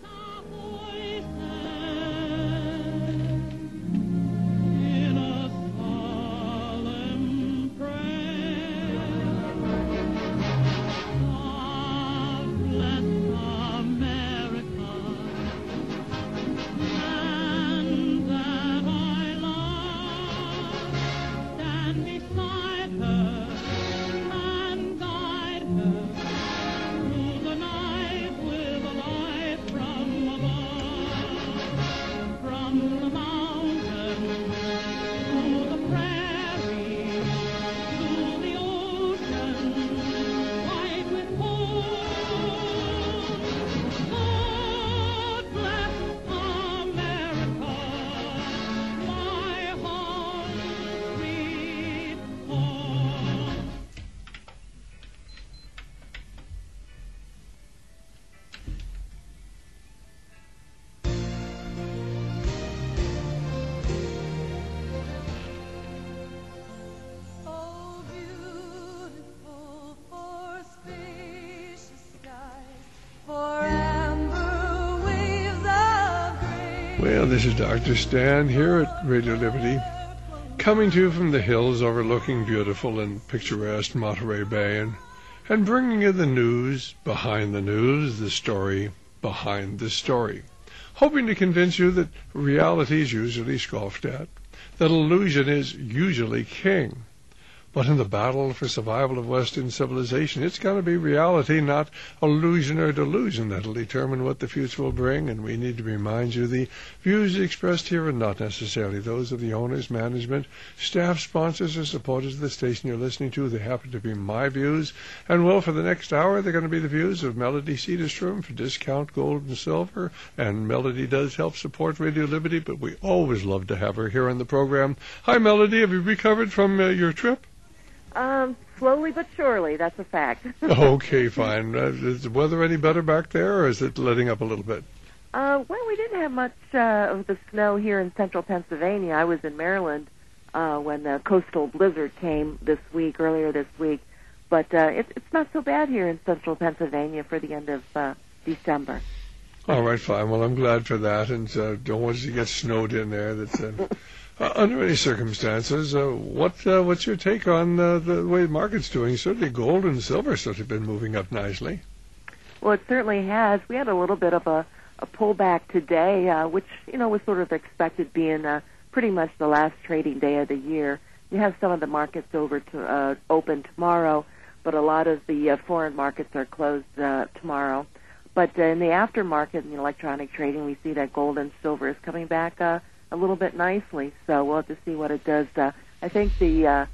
Well, this is Dr. Stan here at Radio Liberty, coming to you from the hills overlooking beautiful and picturesque Monterey Bay, and bringing you the news behind the news, the story behind the story, hoping to convince you that reality is usually scoffed at, that illusion is usually king. But in the battle for survival of Western civilization, it's going to be reality, not illusion or delusion, that'll determine what the future will bring. And we need to remind you the views expressed here are not necessarily those of the owners, management, staff, sponsors, or supporters of the station you're listening to. They happen to be my views. And, well, for the next hour, they're going to be the views of Melody Cedarstrom for Discount Gold and Silver. And Melody does help support Radio Liberty, but we always love to have her here on the program. Hi, Melody. Have you recovered from your trip? Slowly but surely, that's a fact. Okay, fine. Is the weather any better back there, or is it letting up a little bit? Well, we didn't have much of the snow here in central Pennsylvania. I was in Maryland when the coastal blizzard came earlier this week. But it's not so bad here in central Pennsylvania for the end of December. All right, fine. Well, I'm glad for that, and don't want you to get snowed in there. That's under any circumstances. What's your take on the way the market's doing? Certainly gold and silver sort of been moving up nicely. Well, it certainly has. We had a little bit of a pullback today, which, was sort of expected, being pretty much the last trading day of the year. You have some of the markets open tomorrow, but a lot of the foreign markets are closed tomorrow. But in the aftermarket, in the electronic trading, we see that gold and silver is coming back a little bit nicely, so we'll have to see what it does. I think the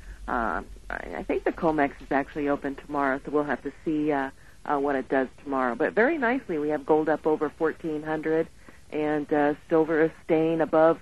COMEX is actually open tomorrow, so we'll have to see what it does tomorrow. But very nicely, we have gold up over 1,400, and silver is staying above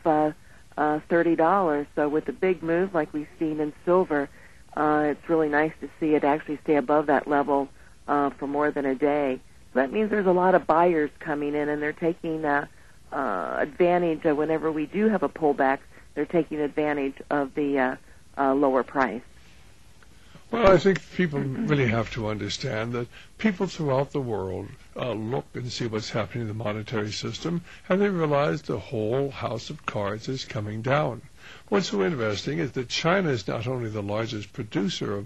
$30. So with the big move like we've seen in silver, it's really nice to see it actually stay above that level for more than a day. So that means there's a lot of buyers coming in, and they're taking advantage of whenever we do have a pullback. They're taking advantage of the lower price. Well, I think people really have to understand that people throughout the world look and see what's happening in the monetary system, and they realize the whole house of cards is coming down. What's so interesting is that China is not only the largest producer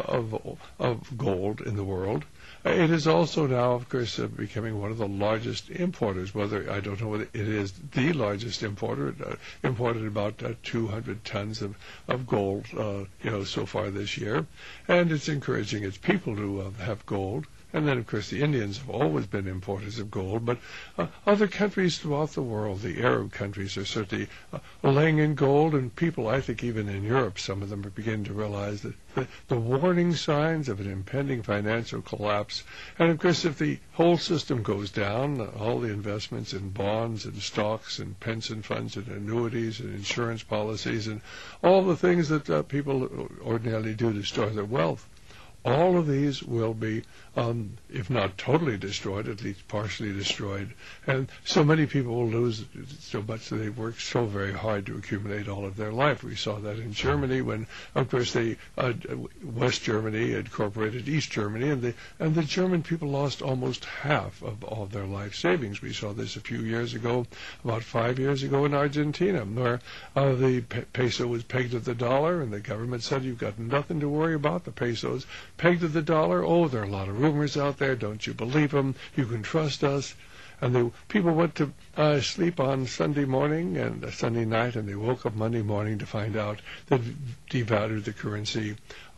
of gold in the world, it is also now, of course, becoming one of the largest importers. Whether I don't know whether it is the largest importer. Imported about 200 tons of gold, so far this year, and it's encouraging its people to have gold. And then, of course, the Indians have always been importers of gold, but other countries throughout the world, the Arab countries, are certainly laying in gold, and people, I think even in Europe, some of them are beginning to realize that the warning signs of an impending financial collapse. And, of course, if the whole system goes down, all the investments in bonds and stocks and pension funds and annuities and insurance policies and all the things that people ordinarily do to store their wealth, all of these will be, if not totally destroyed, at least partially destroyed. And so many people will lose so much that they've worked so very hard to accumulate all of their life. We saw that in Germany when, of course, West Germany incorporated East Germany, and the German people lost almost half of all their life savings. We saw this a few years ago, about 5 years ago in Argentina, where the peso was pegged at the dollar, and the government said, you've got nothing to worry about. The peso's pegged to the dollar. Oh, there are a lot of rumors out there. Don't you believe them? You can trust us. And the people went to sleep on Sunday morning and Sunday night, and they woke up Monday morning to find out that devalued the currency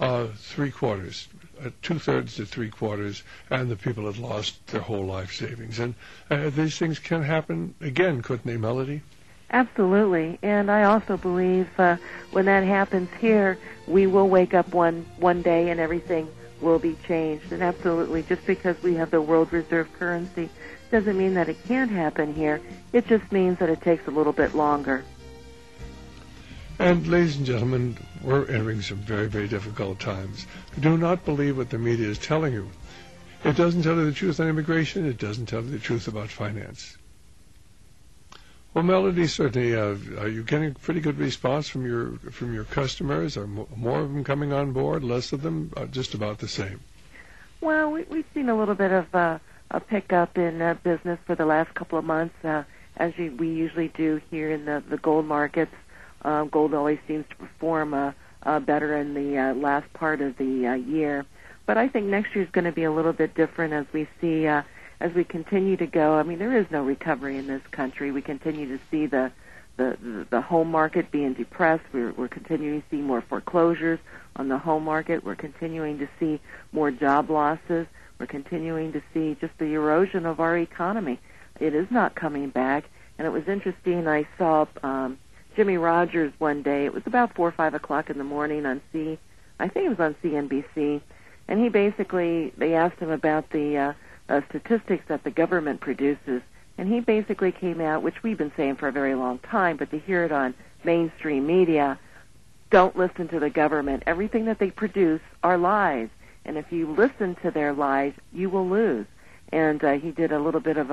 3/4, 2/3 to 3/4, and the people had lost their whole life savings. And these things can happen again, couldn't they, Melody? Absolutely, and I also believe when that happens here, we will wake up one day and everything will be changed. And absolutely, just because we have the world reserve currency doesn't mean that it can't happen here. It just means that it takes a little bit longer. And ladies and gentlemen, we're entering some very, very difficult times. Do not believe what the media is telling you. It doesn't tell you the truth on immigration. It doesn't tell you the truth about finance. Well, Melody, certainly, are you getting a pretty good response from your customers? Are more of them coming on board, less of them, just about the same? Well, we've seen a little bit of a pickup in business for the last couple of months, as we usually do here in the gold markets. Gold always seems to perform better in the last part of the year. But I think next year is going to be a little bit different as we see as we continue to go. I mean, there is no recovery in this country. We continue to see the home market being depressed. We're continuing to see more foreclosures on the home market. We're continuing to see more job losses. We're continuing to see just the erosion of our economy. It is not coming back. And it was interesting. I saw Jimmy Rogers one day. It was about 4 or 5 o'clock in the morning on I think it was on CNBC. And they asked him about the statistics that the government produces, and he basically came out, which we've been saying for a very long time, but to hear it on mainstream media, don't listen to the government. Everything that they produce are lies, and if you listen to their lies, you will lose. And he did a little bit of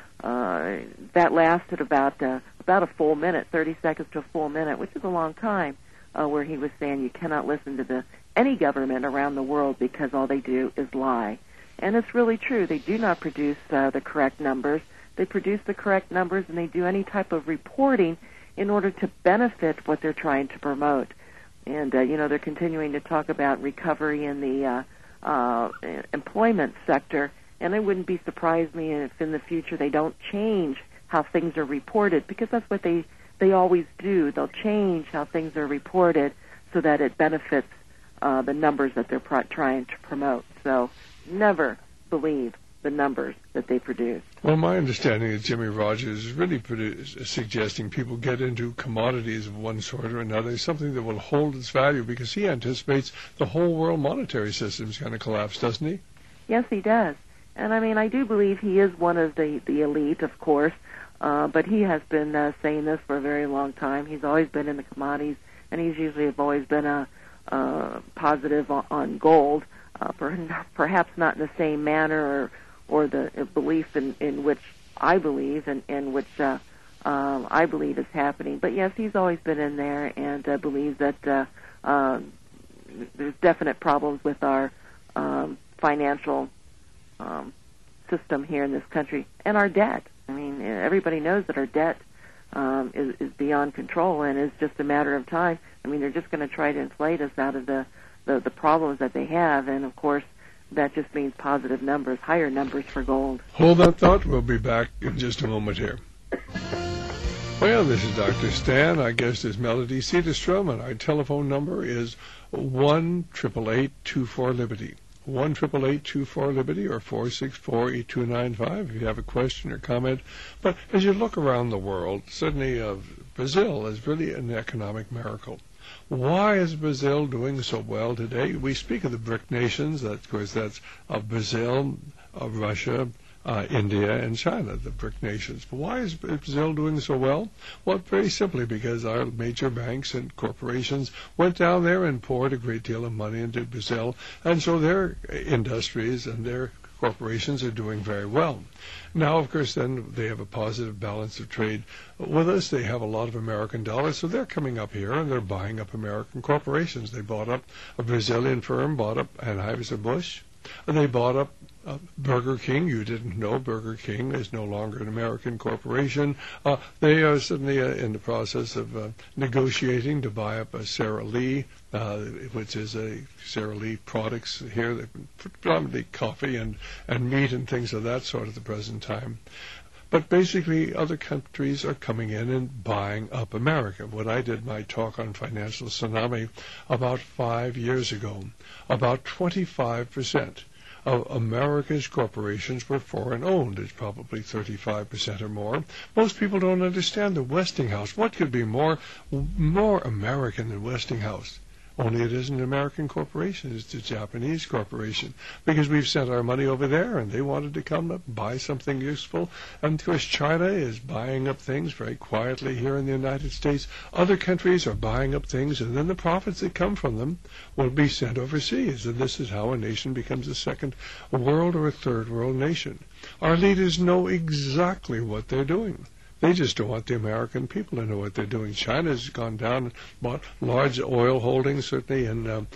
that lasted about a full minute, 30 seconds to a full minute, which is a long time, where he was saying you cannot listen to any government around the world because all they do is lie. And it's really true. They do not produce the correct numbers. They produce the correct numbers, and they do any type of reporting in order to benefit what they're trying to promote. And, they're continuing to talk about recovery in the employment sector, and it wouldn't be surprised me if in the future they don't change how things are reported, because that's what they always do. They'll change how things are reported so that it benefits the numbers that they're trying to promote. So never believe the numbers that they produce. Well, my understanding is Jimmy Rogers is really suggesting people get into commodities of one sort or another, something that will hold its value, because he anticipates the whole world monetary system is going to collapse, doesn't he? Yes, he does. And I do believe he is one of the elite, of course, but he has been saying this for a very long time. He's always been in the commodities, and he's usually always been positive on gold. Perhaps not in the same manner or the belief in which I believe and in which I believe is happening. But yes, he's always been in there and believes that there's definite problems with our financial system here in this country and our debt. I mean, everybody knows that our debt is beyond control, and it's just a matter of time. I mean, they're just going to try to inflate us out of the problems that they have, and of course, that just means positive numbers, higher numbers for gold. Hold that thought. We'll be back in just a moment here. Well, this is Dr. Stan. Our guest is Melody Cedarstrom, and our telephone number is 1-888-24-LIBERTY. 1-888-24-LIBERTY or 464-8295 if you have a question or comment. But as you look around the world, certainly Brazil is really an economic miracle. Why is Brazil doing so well today? We speak of the BRIC nations. Of course, that's Brazil, Russia, India, and China, the BRIC nations. But why is Brazil doing so well? Well, very simply because our major banks and corporations went down there and poured a great deal of money into Brazil, and so their industries and their corporations are doing very well. Now, of course, then they have a positive balance of trade with us. They have a lot of American dollars, so they're coming up here and they're buying up American corporations. They bought up a Brazilian firm, bought up Anheuser-Busch, and they bought up Burger King. You didn't know Burger King is no longer an American corporation. They are suddenly in the process of negotiating to buy up Sara Lee, which is a Sara Lee products here, predominantly coffee and meat and things of that sort at the present time. But basically, other countries are coming in and buying up America. When I did my talk on Financial Tsunami about 5 years ago, about 25% of America's corporations were foreign-owned. It's probably 35% or more. Most people don't understand the Westinghouse. What could be more American than Westinghouse? Only it isn't an American corporation. It's a Japanese corporation, because we've sent our money over there and they wanted to come up and buy something useful. And of course, China is buying up things very quietly here in the United States. Other countries are buying up things, and then the profits that come from them will be sent overseas. And this is how a nation becomes a second world or a third world nation. Our leaders know exactly what they're doing. They just don't want the American people to know what they're doing. China's gone down and bought large oil holdings, certainly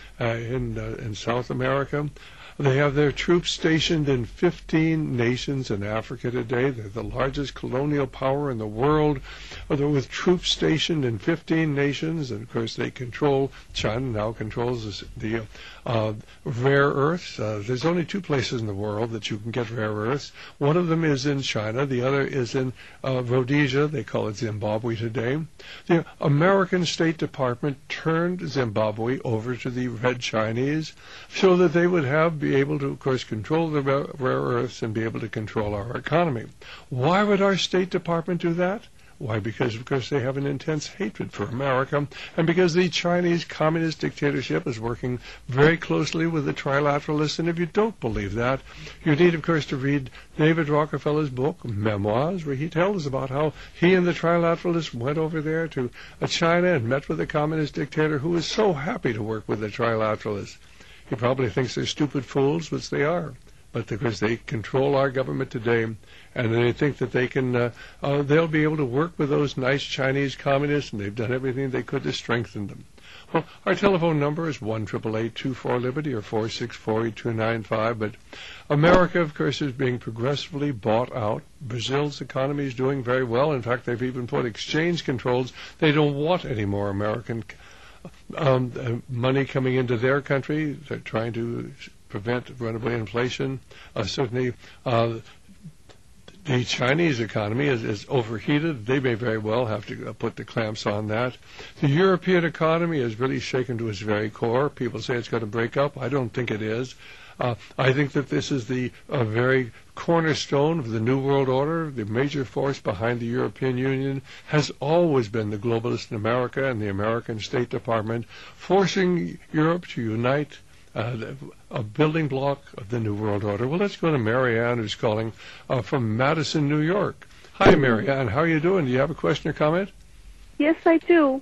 in South America. They have their troops stationed in 15 nations in Africa today. They're the largest colonial power in the world. They're with troops stationed in 15 nations, and of course they control. China now controls the rare earths. There's only two places in the world that you can get rare earths. One of them is in China. The other is in Rhodesia. They call it Zimbabwe today. The American State Department turned Zimbabwe over to the Red Chinese so that they would be able to, of course, control the rare earths and be able to control our economy. Why would our State Department do that? Why? Because, of course, they have an intense hatred for America, and because the Chinese communist dictatorship is working very closely with the trilateralists. And if you don't believe that, you need, of course, to read David Rockefeller's book, Memoirs, where he tells about how he and the trilateralists went over there to China and met with a communist dictator who was so happy to work with the trilateralists. He probably thinks they're stupid fools, which they are. But because they control our government today, and they think that they can, they'll be able to work with those nice Chinese communists, and they've done everything they could to strengthen them. Well, our telephone number is 1-888-24-LIBERTY or 464-8295. But America, of course, is being progressively bought out. Brazil's economy is doing very well. In fact, they've even put exchange controls. They don't want any more American money coming into their country. They're trying to prevent runaway inflation. Certainly, the Chinese economy is overheated. They may very well have to put the clamps on that. The European economy is really shaken to its very core. People say it's going to break up. I don't think it is. I think that this is the very cornerstone of the New World Order. The major force behind the European Union has always been the globalists in America and the American State Department, forcing Europe to unite, a building block of the New World Order. Well, let's go to Marianne, who's calling from Madison, New York. Hi, Marianne. How are you doing? Do you have a question or comment? Yes, I do.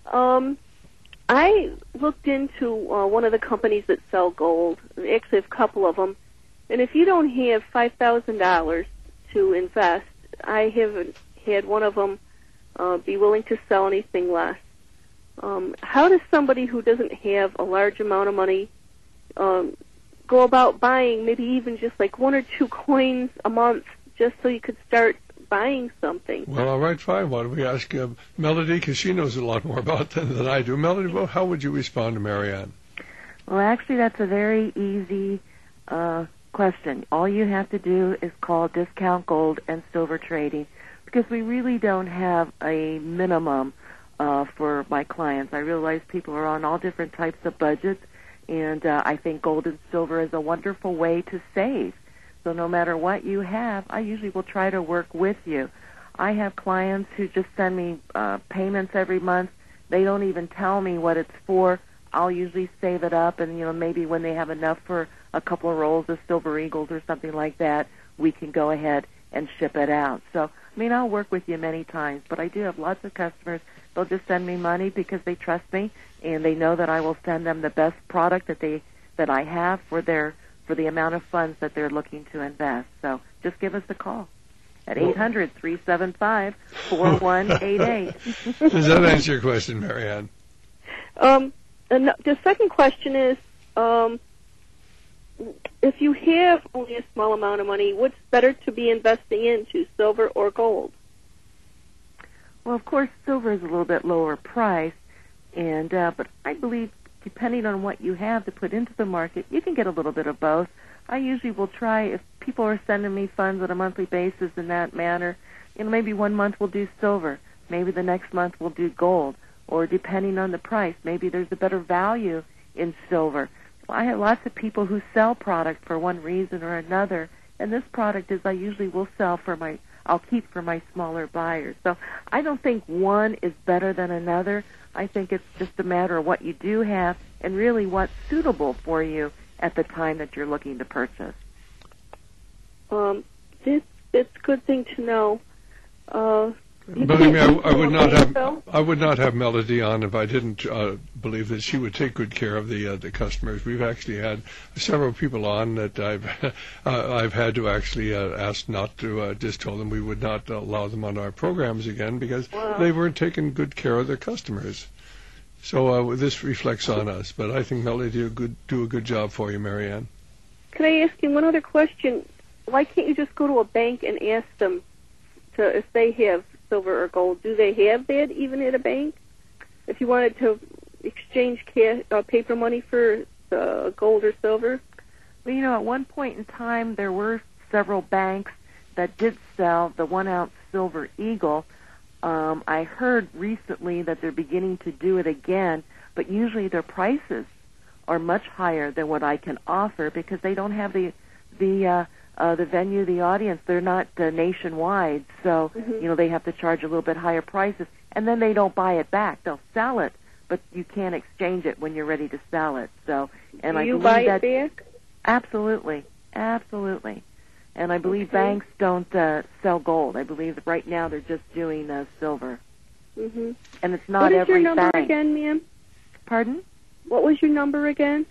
I looked into one of the companies that sell gold, actually a couple of them, and if you don't have $5,000 to invest, I haven't had one of them be willing to sell anything less. How does somebody who doesn't have a large amount of money go about buying maybe even just like 1 or 2 coins a month just so you could start buying something? Well, all right, fine. Why don't we ask Melody, because she knows a lot more about that than I do. Melody, well, how would you respond to Marianne? Well, actually, that's a very easy question. All you have to do is call Discount Gold and Silver Trading, because we really don't have a minimum for my clients. I realize people are on all different types of budgets, and I think gold and silver is a wonderful way to save. So no matter what you have, I usually will try to work with you. I have clients who just send me payments every month. They don't even tell me what it's for. I'll usually save it up, and maybe when they have enough for a couple of rolls of Silver Eagles or something like that, we can go ahead and ship it out. So, I'll work with you many times, but I do have lots of customers. They'll just send me money because they trust me, and they know that I will send them the best product that I have for the amount of funds that they're looking to invest. So just give us a call at 800-375-4188. Does that answer your question, Marianne? And the second question is, if you have only a small amount of money, what's better to be investing into, silver or gold? Well, of course, silver is a little bit lower price, and but I believe depending on what you have to put into the market, you can get a little bit of both. I usually will try, if people are sending me funds on a monthly basis in that manner, maybe 1 month we'll do silver, maybe the next month we'll do gold, or depending on the price, maybe there's a better value in silver. I have lots of people who sell product for one reason or another, and this product is I usually will sell I'll keep for my smaller buyers. So I don't think one is better than another. I think it's just a matter of what you do have and really what's suitable for you at the time that you're looking to purchase. It's a good thing to know. Believe me, I would not have Melody on if I didn't believe that she would take good care of the customers. We've actually had several people on that I've had to actually ask not to, just told them we would not allow them on our programs again because they weren't taking good care of their customers. So this reflects on us, but I think Melody do a good job for you, Marianne. Can I ask you one other question? Why can't you just go to a bank and ask them if they have silver or gold? Do they have that even at a bank? If you wanted to exchange paper money for gold or silver? Well, at one point in time, there were several banks that did sell the 1-ounce Silver Eagle. I heard recently that they're beginning to do it again, but usually their prices are much higher than what I can offer because they don't have the venue, the audience. They're not nationwide, so they have to charge a little bit higher prices, and then they don't buy it back. They'll sell it, but you can't exchange it when you're ready to sell it. So, and do you buy it back? Absolutely. And I believe banks don't sell gold. I believe that right now they're just doing silver. Mm-hmm. And it's not every bank. What is your number again, ma'am? Pardon? What was your number again?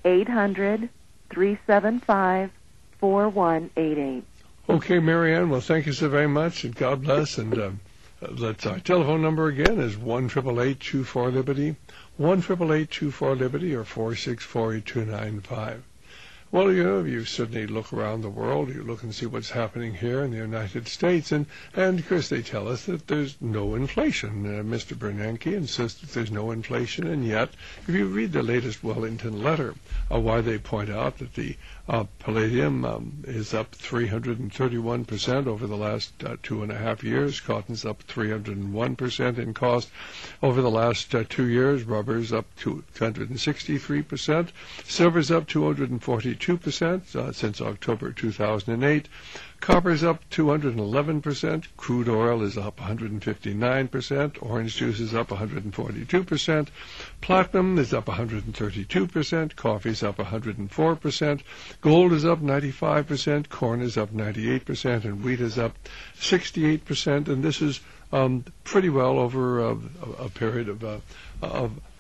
800-375-4188. Okay, Marianne. Well, thank you so very much, and God bless. And our telephone number again is 1-888-24-LIBERTY, 1-888-24-LIBERTY, or 464-8295. Well, you certainly look around the world. You look and see what's happening here in the United States, and of course they tell us that there's no inflation. Mr. Bernanke insists that there's no inflation, and yet, if you read the latest Wellington letter, why they point out that the palladium is up 331% over the last 2.5 years. Cotton's up 301% in cost over the last 2 years. Rubber's up to 263%. Silver's up 242% since October 2008. Copper's up 211%. Crude oil is up 159%. Orange juice is up 142%. Platinum is up 132%. Coffee's up 104%. Gold is up 95%. Corn is up 98%. And wheat is up 68%. And this is pretty well over a period of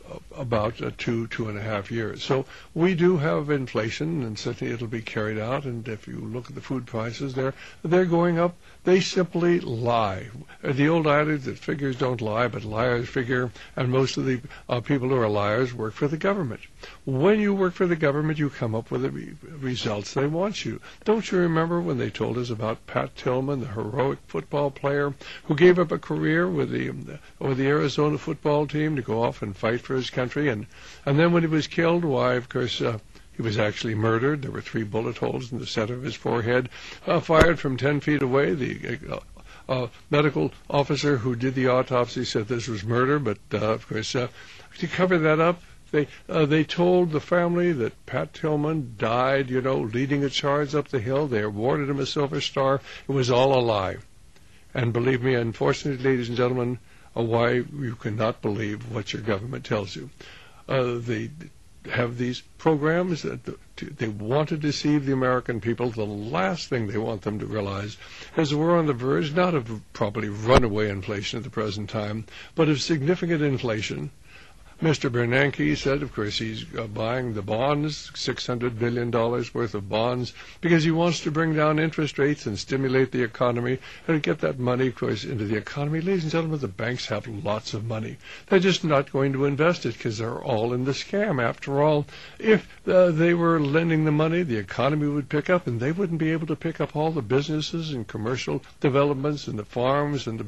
about 2.5 years. So we do have inflation, and certainly it'll be carried out. And if you look at the food prices, they're going up. They simply lie. The old adage that figures don't lie, but liars figure, and most of the people who are liars work for the government. When you work for the government, you come up with the results they want you. Don't you remember when they told us about Pat Tillman, the heroic football player who gave up a career with the Arizona football team to go off and fight for his country, and then when he was killed, why, of course, he was actually murdered. There were 3 bullet holes in the center of his forehead, fired from 10 feet away. The medical officer who did the autopsy said this was murder, but of course, to cover that up, they told the family that Pat Tillman died, leading a charge up the hill. They awarded him a Silver Star. It was all a lie. And believe me, unfortunately, ladies and gentlemen, why you cannot believe what your government tells you. They have these programs that they want to deceive the American people. The last thing they want them to realize is we're on the verge not of probably runaway inflation at the present time, but of significant inflation. Mr. Bernanke said, of course, he's buying the bonds, $600 billion worth of bonds, because he wants to bring down interest rates and stimulate the economy and get that money, of course, into the economy. Ladies and gentlemen, the banks have lots of money. They're just not going to invest it because they're all in the scam. After all, if they were lending the money, the economy would pick up, and they wouldn't be able to pick up all the businesses and commercial developments and the farms and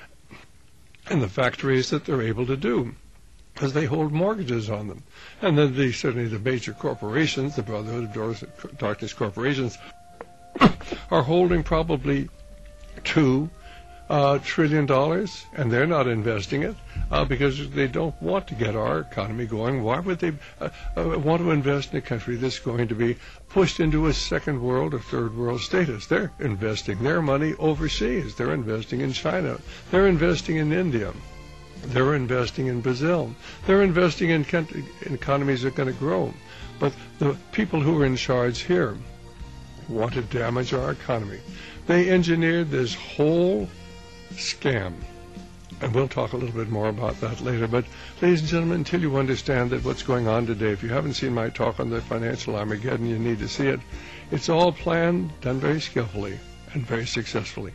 the factories that they're able to do, because they hold mortgages on them. And then certainly the major corporations, the Brotherhood of Darkness corporations, are holding probably $2 trillion, and they're not investing it because they don't want to get our economy going. Why would they want to invest in a country that's going to be pushed into a second world or third world status? They're investing their money overseas. They're investing in China. They're investing in India. They're investing in Brazil. They're investing in economies that are going to grow. But the people who are in charge here want to damage our economy. They engineered this whole scam. And we'll talk a little bit more about that later. But, ladies and gentlemen, until you understand that what's going on today, if you haven't seen my talk on the financial Armageddon, you need to see it. It's all planned, done very skillfully, and very successfully.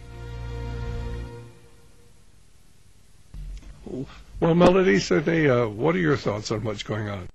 Well, Melody, certainly, what are your thoughts on what's going on?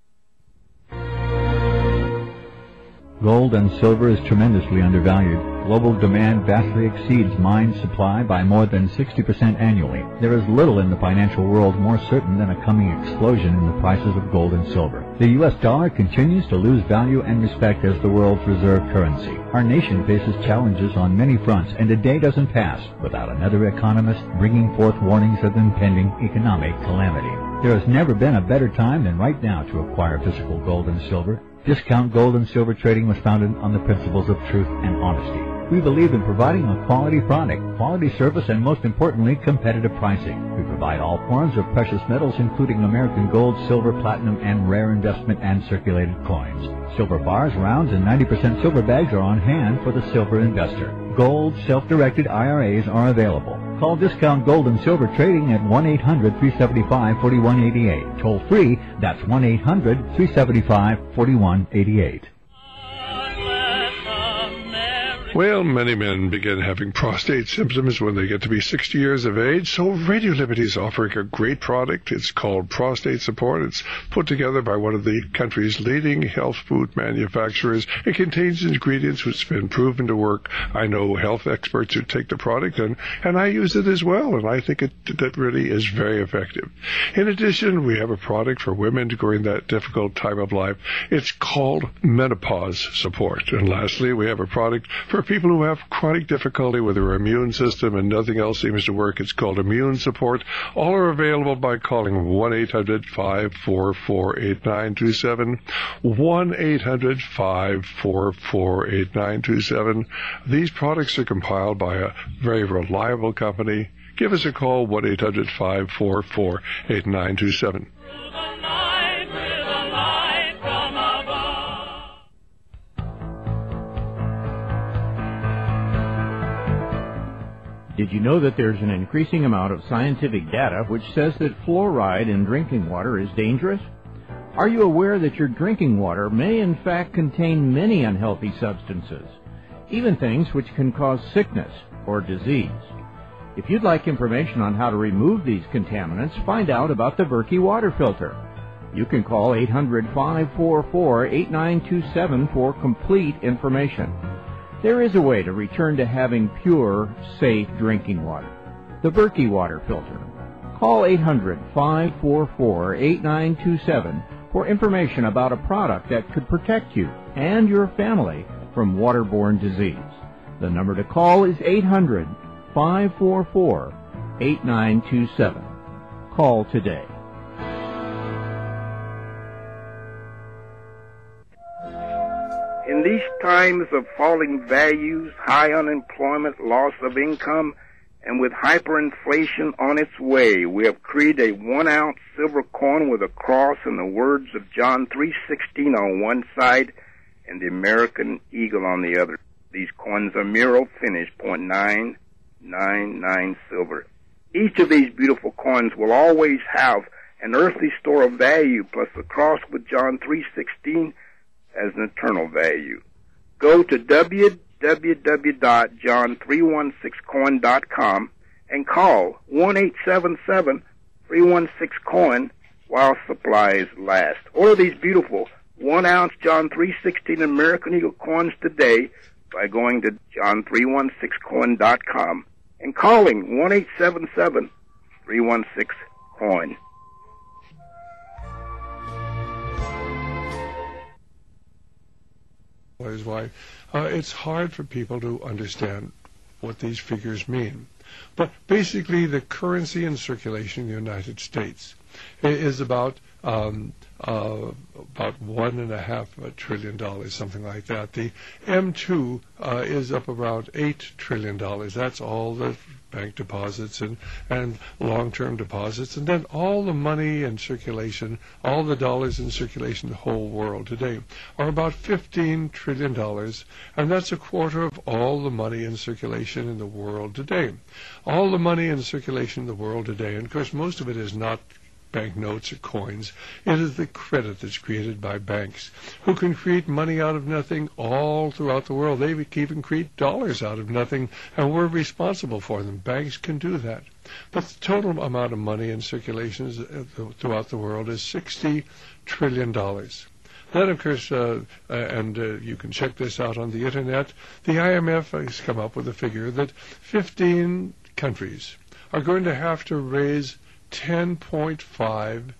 Gold and silver is tremendously undervalued. Global demand vastly exceeds mine supply by more than 60% annually. There is little in the financial world more certain than a coming explosion in the prices of gold and silver. The U.S. dollar continues to lose value and respect as the world's reserve currency. Our nation faces challenges on many fronts, and a day doesn't pass without another economist bringing forth warnings of impending economic calamity. There has never been a better time than right now to acquire physical gold and silver. Discount Gold and Silver Trading was founded on the principles of truth and honesty. We believe in providing a quality product, quality service, and most importantly, competitive pricing. We provide all forms of precious metals, including American gold, silver, platinum, and rare investment and circulated coins. Silver bars, rounds, and 90% silver bags are on hand for the silver investor. Gold self-directed IRAs are available. Call Discount Gold and Silver Trading at 1-800-375-4188. Toll free, that's 1-800-375-4188. Well, many men begin having prostate symptoms when they get to be 60 years of age, so Radio Liberty is offering a great product. It's called Prostate Support. It's put together by one of the country's leading health food manufacturers. It contains ingredients which have been proven to work. I know health experts who take the product, and I use it as well, and I think that really is very effective. In addition, we have a product for women during that difficult time of life. It's called Menopause Support. And lastly, we have a product for people who have chronic difficulty with their immune system and nothing else seems to work. It's called Immune Support. All are available by calling 1-800-544-8927, 1-800-544-8927. These products are compiled by a very reliable company. Give us a call, 1-800-544-8927. Did you know that there's an increasing amount of scientific data which says that fluoride in drinking water is dangerous? Are you aware that your drinking water may in fact contain many unhealthy substances, even things which can cause sickness or disease? If you'd like information on how to remove these contaminants, find out about the Berkey water filter. You can call 800-544-8927 for complete information. There is a way to return to having pure, safe drinking water. The Berkey water filter. Call 800-544-8927 for information about a product that could protect you and your family from waterborne disease. The number to call is 800-544-8927. Call today. In these times of falling values, high unemployment, loss of income, and with hyperinflation on its way, we have created a 1-ounce silver coin with a cross and the words of John 3:16 on one side and the American eagle on the other. These coins are Miro finished, 0.999 silver. Each of these beautiful coins will always have an earthly store of value plus the cross with John 3:16 as an eternal value. Go to www.john316coin.com and call 1-877-316-COIN while supplies last. Order these beautiful 1-ounce John 3:16 American Eagle coins today by going to john316coin.com and calling 1-877-316-COIN. Is why it's hard for people to understand what these figures mean. But basically, the currency in circulation in the United States is about $1.5 trillion, something like that. The M2 is up around $8 trillion. That's all the bank deposits and long-term deposits, and then all the money in circulation, all the dollars in circulation in the whole world today are about $15 trillion, and that's a quarter of all the money in circulation in the world today. All the money in circulation in the world today, and of course most of it is not banknotes or coins. It is the credit that's created by banks, who can create money out of nothing all throughout the world. They even create dollars out of nothing, and we're responsible for them. Banks can do that. But the total amount of money in circulation throughout the world is $60 trillion. Then, of course, and you can check this out on the Internet, the IMF has come up with a figure that 15 countries are going to have to raise $10.2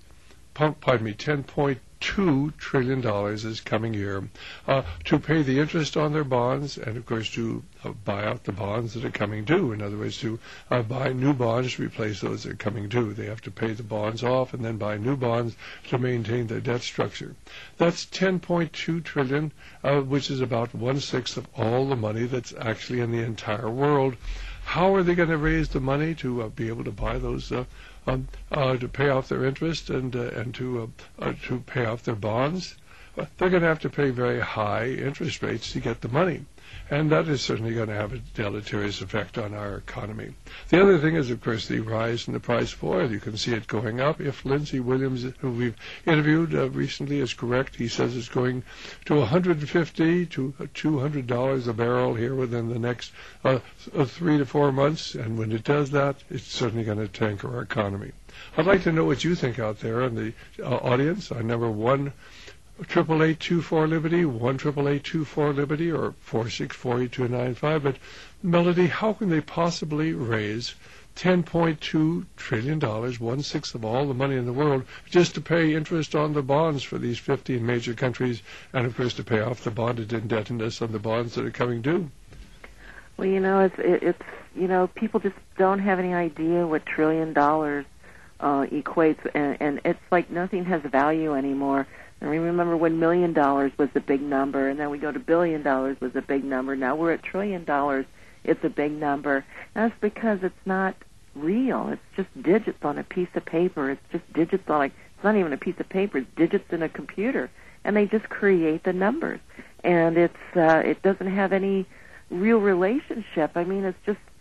trillion this coming year to pay the interest on their bonds and, of course, to buy out the bonds that are coming due. In other words, to buy new bonds to replace those that are coming due. They have to pay the bonds off and then buy new bonds to maintain their debt structure. That's $10.2 trillion, which is about 1/6 of all the money that's actually in the entire world. How are they going to raise the money to be able to buy those, to pay off their interest and to pay off their bonds? They're going to have to pay very high interest rates to get the money. And that is certainly going to have a deleterious effect on our economy. The other thing is, of course, the rise in the price of oil. You can see it going up. If Lindsey Williams, who we've interviewed recently, is correct, he says it's going to $150 to $200 a barrel here within the next 3 to 4 months. And when it does that, it's certainly going to tank our economy. I'd like to know what you think out there in the audience. Our number 1-888-24-LIBERTY, 1-888-24-LIBERTY, or 464-8295. But, Melody, how can they possibly raise $10.2 trillion, 1/6 of all the money in the world, just to pay interest on the bonds for these 15 major countries, and, of course, to pay off the bonded indebtedness on the bonds that are coming due? Well, it's people just don't have any idea what $1 trillion equates, and it's like nothing has value anymore. And we remember when $1 million was a big number, and then we go to $1 billion was a big number. Now we're at $1 trillion. It's a big number. That's because it's not real. It's just digits on a piece of paper. It's just digits on it's not even a piece of paper. It's digits in a computer, and they just create the numbers. And it doesn't have any real relationship. I mean, it's just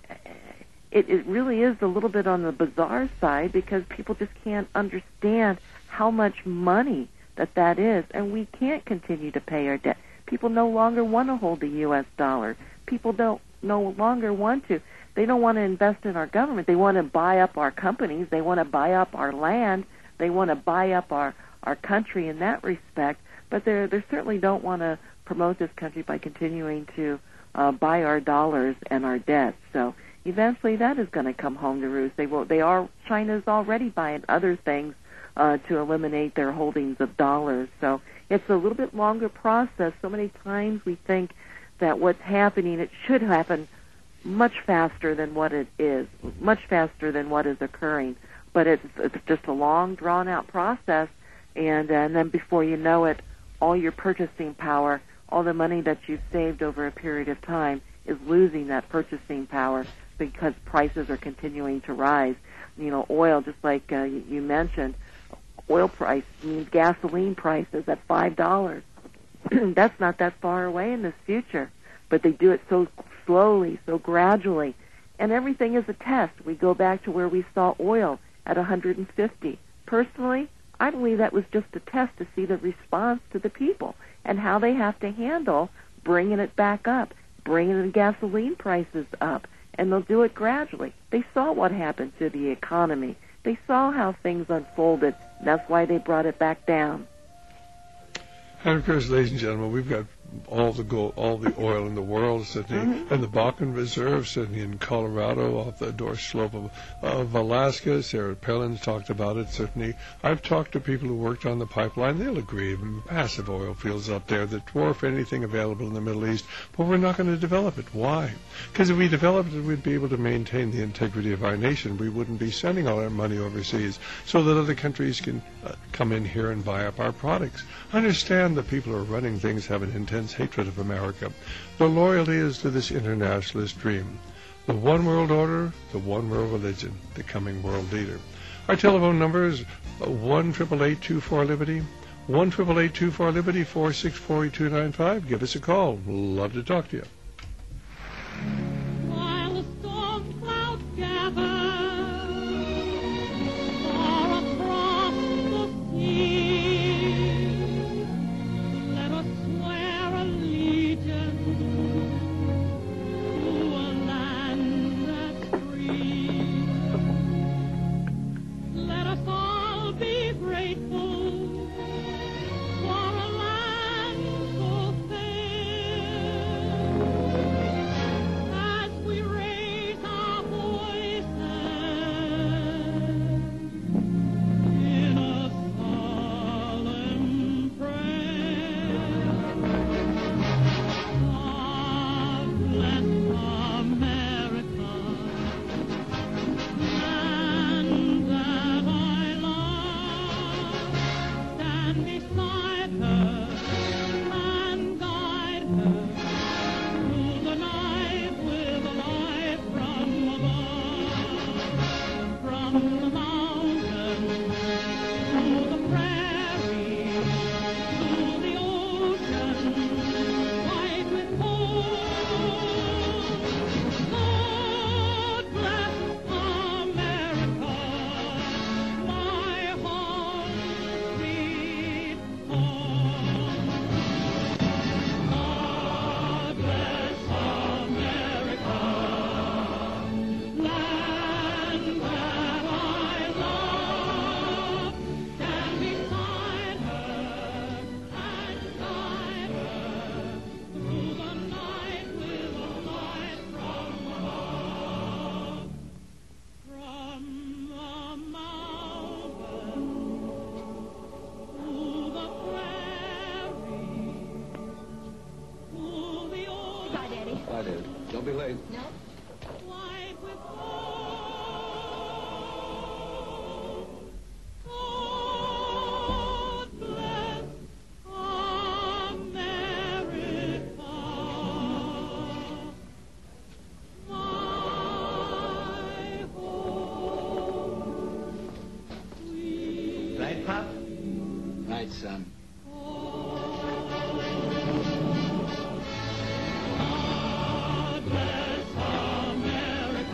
it really is a little bit on the bizarre side because people just can't understand how much money that is, and we can't continue to pay our debt. People no longer want to hold the U.S. dollar. People no longer want to. They don't want to invest in our government. They want to buy up our companies. They want to buy up our land. They want to buy up our country in that respect. But they certainly don't want to promote this country by continuing to buy our dollars and our debts. So eventually that is going to come home to roost. China's already buying other things to eliminate their holdings of dollars. So it's a little bit longer process. So many times we think that what's happening, it should happen much faster than what it is, much faster than what is occurring. But it's just a long, drawn-out process, and then before you know it, all your purchasing power, all the money that you've saved over a period of time is losing that purchasing power because prices are continuing to rise. You know, oil, just like you mentioned, oil price means gasoline prices at $5. That's not that far away in the future, but they do it so slowly, so gradually, and everything is a test. We go back to where we saw oil at 150. Personally, I believe that was just a test to see the response to the people and how they have to handle bringing it back up, bringing the gasoline prices up, and they'll do it gradually. They saw what happened to the economy. They saw how things unfolded. That's why they brought it back down. And of course, ladies and gentlemen, we've got all the gold, all the oil in the world sitting, and the Bakken Reserve sitting in Colorado off the dorsal slope of Alaska. Sarah Palin's talked about it, certainly. I've talked to people who worked on the pipeline. They'll agree. Massive oil fields up there that dwarf anything available in the Middle East, but we're not going to develop it. Why? Because if we developed it, we'd be able to maintain the integrity of our nation. We wouldn't be sending all our money overseas so that other countries can come in here and buy up our products. Understand the people who are running things have an intense hatred of America. Their loyalty is to this internationalist dream. The one world order, the one world religion, the coming world leader. Our telephone number is 1-888-24-LIBERTY, 1-888-24-LIBERTY, 464-8295. Give us a call. Love to talk to you. While the storm clouds gather far across the sea, let us swear allegiance to a land that's free. Let us all be grateful for a land so fair. As we raise our voices in a solemn prayer, God bless America, land that I love. Stand beside her and guide her through the night with a light from above. From the mountains to the prairie to the ocean white with gold. God bless America, my home sweet home. God bless America, land that I love. Stand beside her and guide her through the night with a light from above. From the mountains to the prairie to the ocean. Bye, Daddy. Bye, Dad. Don't be late. No. White with gold. God bless America, my home sweet. Right, Pop? Right, son. God bless America,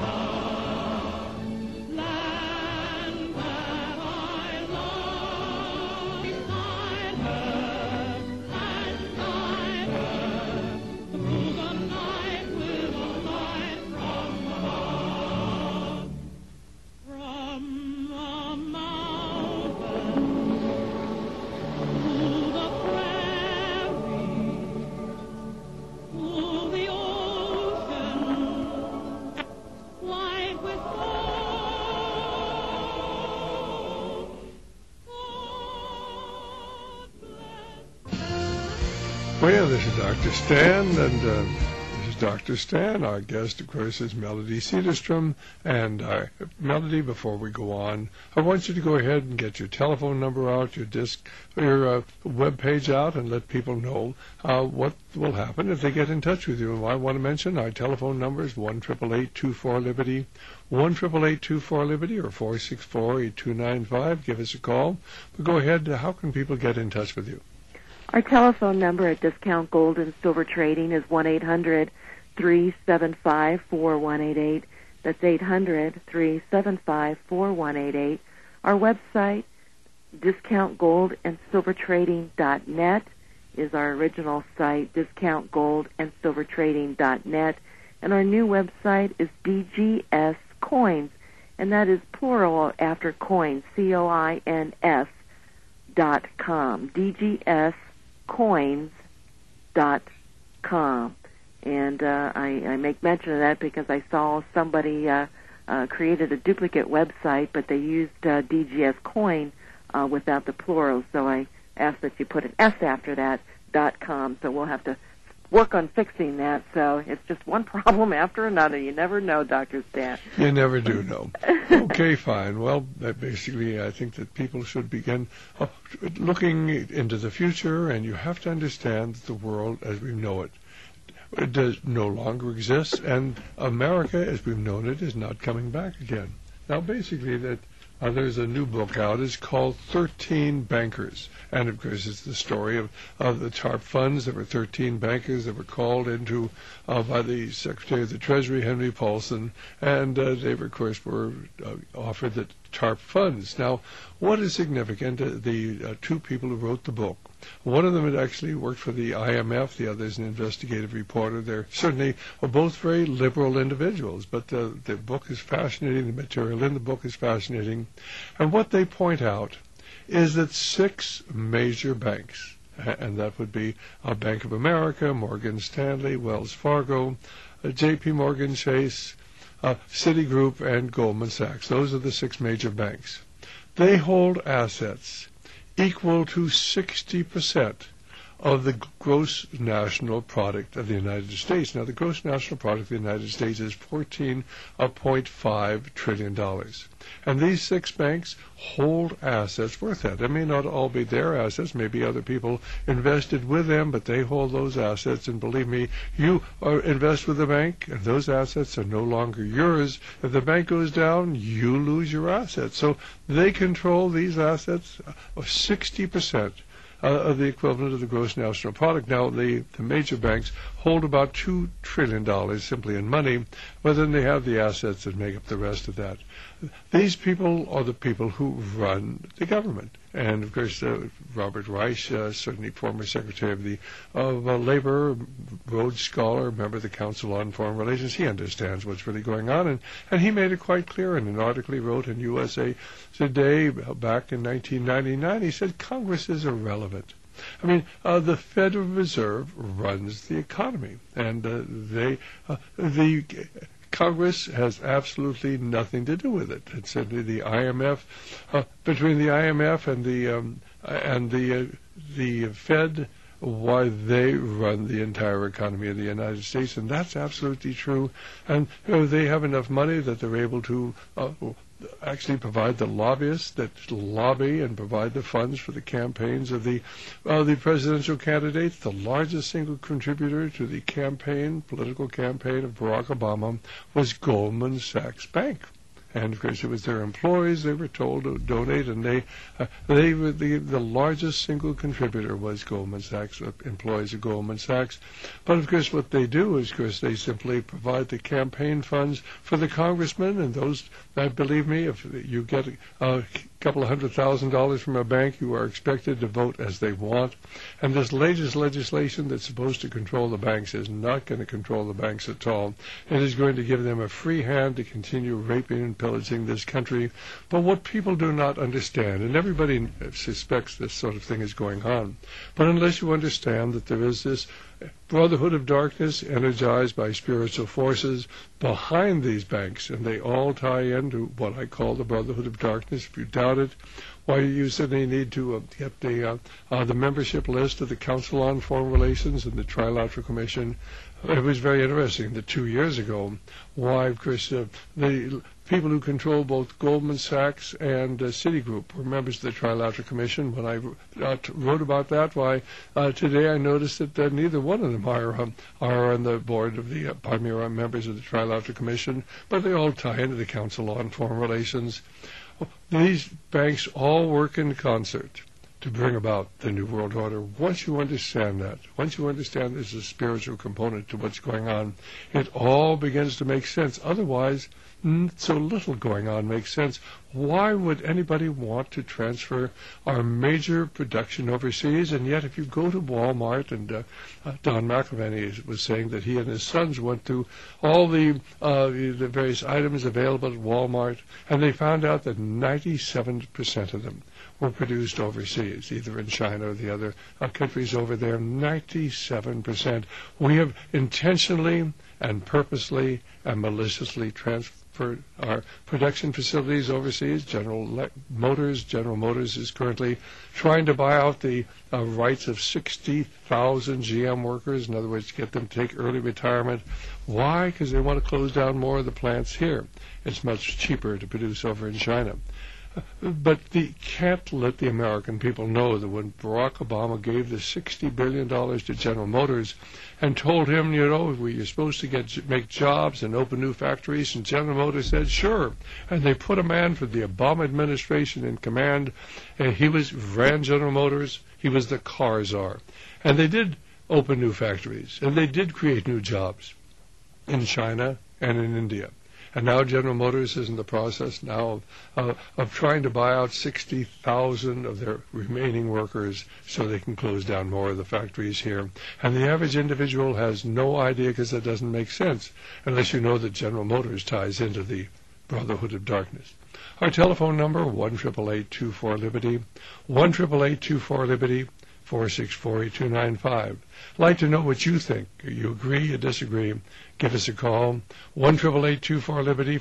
Well, this is Dr. Stan, and this is Dr. Stan. Our guest, of course, is Melody Cedarstrom. And Melody, before we go on, I want you to go ahead and get your telephone number out, your web page out, and let people know what will happen if they get in touch with you. And I want to mention our telephone number is 1-888-24-LIBERTY, 1-888-24-LIBERTY, or 464-8295. Give us a call. But go ahead. How can people get in touch with you? Our telephone number at Discount Gold and Silver Trading is 1-800-375-4188. That's 800-375-4188. Our website, discountgoldandsilvertrading.net, is our original site, discountgoldandsilvertrading.net. And our new website is DGS Coins, and that is plural after coins, COINS.com, DGScoins.com. And I make mention of that because I saw somebody created a duplicate website, but they used DGS Coin without the plural, so I asked that you put an S after that, .com, so we'll have to work on fixing that. So it's just one problem after another. You never know, Dr. Stan. You never do know. Okay, fine. Well, basically, I think that people should begin looking into the future, and you have to understand that the world as we know it does no longer exist, and America as we've known it is not coming back again. Now, basically, that there's a new book out. It's called 13 Bankers. And, of course, it's the story of the TARP funds. There were 13 bankers that were called into by the Secretary of the Treasury, Henry Paulson, and they, of course, were offered the TARP funds. Now, what is significant, the two people who wrote the book, one of them had actually worked for the IMF, the other is an investigative reporter. They're certainly both very liberal individuals, but the book is fascinating, the material in the book is fascinating. And what they point out is that 6 major banks, and that would be Bank of America, Morgan Stanley, Wells Fargo, J.P. Morgan Chase, Citigroup, and Goldman Sachs. Those are the 6 major banks. They hold assets equal to 60% of the gross national product of the United States. Now, the gross national product of the United States is $14.5 trillion. And these 6 banks hold assets worth that. They may not all be their assets. Maybe other people invested with them, but they hold those assets. And believe me, you invest with the bank, and those assets are no longer yours. If the bank goes down, you lose your assets. So they control these assets of 60%. Of the equivalent of the gross national product. Now, the major banks hold about $2 trillion simply in money, but then they have the assets that make up the rest of that. These people are the people who run the government. And, of course, Robert Reich, certainly former Secretary of Labor, Rhodes Scholar, member of the Council on Foreign Relations, he understands what's really going on. And he made it quite clear in an article he wrote in USA Today back in 1999. He said Congress is irrelevant. I mean, the Federal Reserve runs the economy, and the Congress has absolutely nothing to do with it. It's simply the IMF, between the IMF and the Fed, why they run the entire economy of the United States, and that's absolutely true. And they have enough money that they're able to actually provide the lobbyists that lobby and provide the funds for the campaigns of the presidential candidates. The largest single contributor to the political campaign of Barack Obama was Goldman Sachs Bank. And, of course, it was their employees they were told to donate, and they were the largest single contributor was Goldman Sachs, employees of Goldman Sachs. But, of course, what they do is, of course, they simply provide the campaign funds for the congressmen, and those, believe me, if you get a couple of $100,000 from a bank, you are expected to vote as they want. And this latest legislation that's supposed to control the banks is not going to control the banks at all. It is going to give them a free hand to continue raping and pillaging this country. But what people do not understand, and everybody suspects this sort of thing is going on, but unless you understand that there is this brotherhood of darkness energized by spiritual forces behind these banks, and they all tie into what I call the brotherhood of darkness. If you doubt it, why you suddenly need to get the membership list of the Council on Foreign Relations and the Trilateral Commission. It was very interesting that 2 years ago, why, of course, the people who control both Goldman Sachs and Citigroup were members of the Trilateral Commission. When I wrote about that, why, today I noticed that neither one of them are on the board of the, are members of the Trilateral Commission, but they all tie into the Council on Foreign Relations. These banks all work in concert to bring about the New World Order. Once you understand that, once you understand there's a spiritual component to what's going on, it all begins to make sense. Otherwise, so little going on makes sense. Why would anybody want to transfer our major production overseas? And yet, if you go to Walmart, and Don McIlvany was saying that he and his sons went through all the various items available at Walmart, and they found out that 97% of them were produced overseas, either in China or the other countries over there. 97%. We have intentionally and purposely and maliciously transferred our production facilities overseas. General Motors is currently trying to buy out the rights of 60,000 GM workers, in other words, get them to take early retirement. Why? Because they want to close down more of the plants here. It's much cheaper to produce over in China. But they can't let the American people know that when Barack Obama gave the $60 billion to General Motors and told him, you're supposed to make jobs and open new factories, and General Motors said, sure. And they put a man from the Obama administration in command, and he ran General Motors. He was the car czar. And they did open new factories, and they did create new jobs in China and in India. And now General Motors is in the process now of trying to buy out 60,000 of their remaining workers so they can close down more of the factories here. And the average individual has no idea, because that doesn't make sense unless you know that General Motors ties into the Brotherhood of Darkness. Our telephone number, 1-888-24-LIBERTY, 1-888-24-LIBERTY, 464-8295. I'd like to know what you think. You agree, you disagree? Give us a call, 1-888-24-LIBERTY,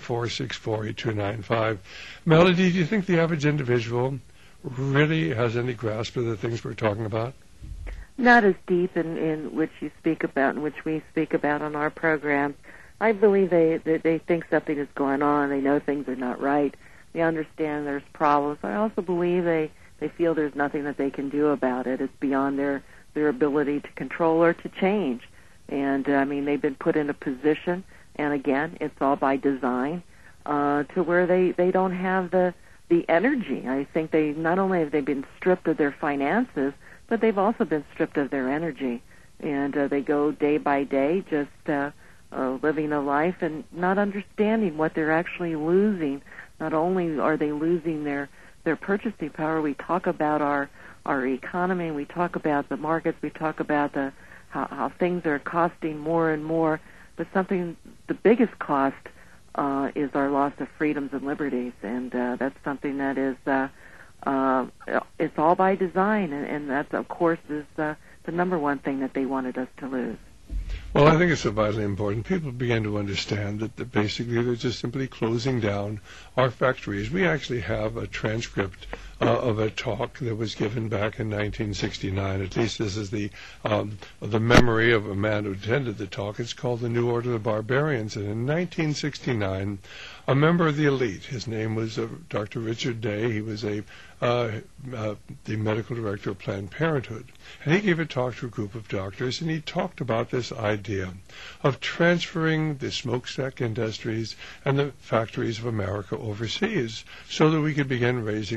464-8295. Melody, do you think the average individual really has any grasp of the things we're talking about? Not as deep in which you speak about and which we speak about on our program. I believe they think something is going on. They know things are not right. They understand there's problems. I also believe they feel there's nothing that they can do about it. It's beyond their ability to control or to change. And, they've been put in a position, and again, it's all by design, to where they don't have the energy. I think not only have they been stripped of their finances, but they've also been stripped of their energy. And they go day by day just living a life and not understanding what they're actually losing. Not only are they losing their purchasing power, we talk about our economy, we talk about the markets, we talk about how things are costing more and more, but the biggest cost is our loss of freedoms and liberties, and that's something that is it's all by design, and that, of course, is the number one thing that they wanted us to lose. Well, I think it's so vitally important. People begin to understand that basically they're just simply closing down our factories. We actually have a transcript of a talk that was given back in 1969. At least this is the memory of a man who attended the talk. It's called The New Order of the Barbarians. And in 1969, a member of the elite, his name was Dr. Richard Day. He was the medical director of Planned Parenthood. And he gave a talk to a group of doctors, and he talked about this idea of transferring the smokestack industries and the factories of America overseas so that we could begin raising living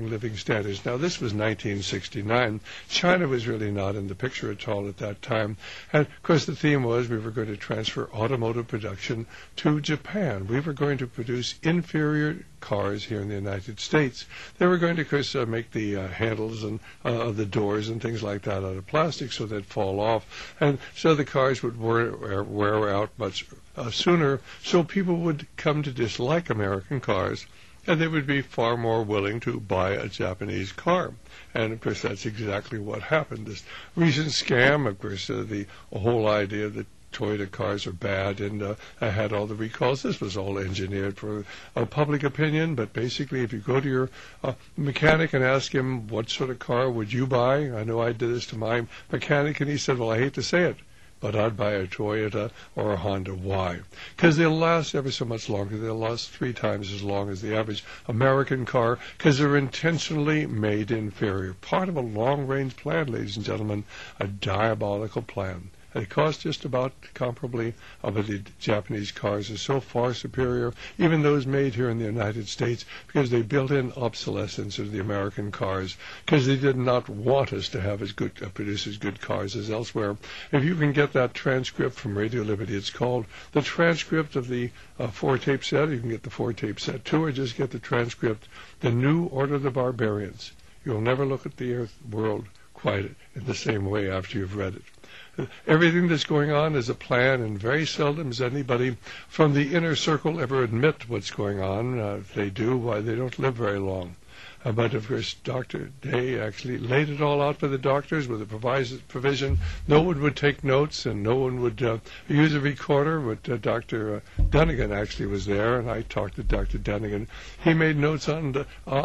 standards. Now, this was 1969. China was really not in the picture at all at that time. And, of course, the theme was we were going to transfer automotive production to Japan. We were going to produce inferior cars here in the United States. They were going to, of course, make the handles and the doors and things like that out of plastic so they'd fall off. And so the cars would wear out much sooner, so people would come to dislike American cars, and they would be far more willing to buy a Japanese car. And, of course, that's exactly what happened. This recent scam, of course, the whole idea that Toyota cars are bad, and I had all the recalls. This was all engineered for public opinion, but basically if you go to your mechanic and ask him what sort of car would you buy, I know I did this to my mechanic, and he said, well, I hate to say it, but I'd buy a Toyota or a Honda. Why? Because they'll last ever so much longer. They'll last 3 times as long as the average American car, because they're intentionally made inferior. Part of a long-range plan, ladies and gentlemen, a diabolical plan. They cost just about comparably, but the Japanese cars are so far superior, even those made here in the United States, because they built in obsolescence of the American cars, because they did not want us to have produce as good cars as elsewhere. If you can get that transcript from Radio Liberty, it's called the transcript of the 4-tape set. You can get the 4-tape set too, or just get the transcript, The New Order of the Barbarians. You'll never look at the world quite in the same way after you've read it. Everything that's going on is a plan, and very seldom does anybody from the inner circle ever admit what's going on. If they do, why, they don't live very long. But, of course, Dr. Day actually laid it all out for the doctors with a provision. No one would take notes, and no one would use a recorder, but Dr. Dunnigan actually was there, and I talked to Dr. Dunnigan. He made notes on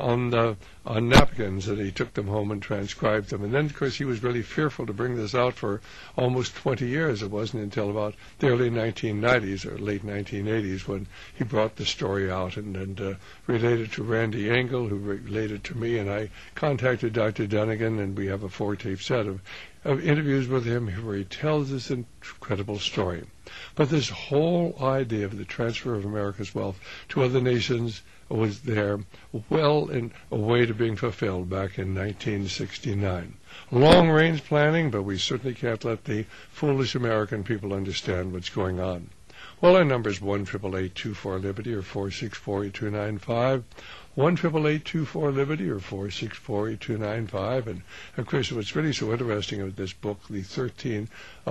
napkins, and he took them home and transcribed them. And then, of course, he was really fearful to bring this out for almost 20 years. It wasn't until about the early 1990s or late 1980s when he brought the story out and related to Randy Engel, who related to me, and I contacted Dr. Dunnigan, and we have a 4-tape set of interviews with him where he tells this incredible story. But this whole idea of the transfer of America's wealth to other nations was there well in a way to being fulfilled back in 1969. Long-range planning, but we certainly can't let the foolish American people understand what's going on. Well, our number is 1-888-24-LIBERTY or 464-8295. 1-888-24-LIBERTY or 464-8295. And, of course, what's really so interesting about this book, The 13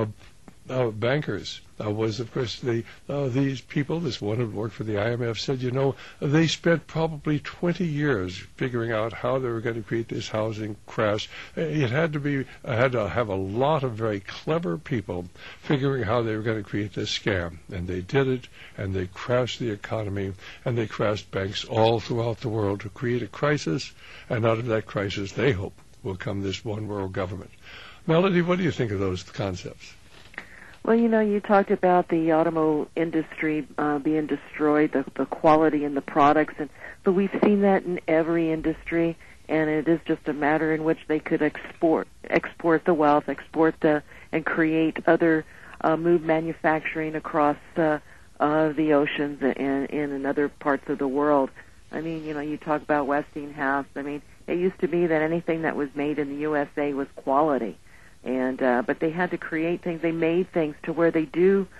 Bankers, was, of course, these people, this one who worked for the IMF, said, they spent probably 20 years figuring out how they were going to create this housing crash. It had to have a lot of very clever people figuring how they were going to create this scam. And they did it, and they crashed the economy, and they crashed banks all throughout the world to create a crisis. And out of that crisis, they hope, will come this one world government. Melody, what do you think of those concepts? Well, you talked about the automobile industry being destroyed, the quality in the products, but we've seen that in every industry, and it is just a matter in which they could export the wealth, and create other move manufacturing across the oceans and in other parts of the world. I mean, you talk about Westinghouse. I mean, it used to be that anything that was made in the USA was quality. And but they had to create things. They made things to where they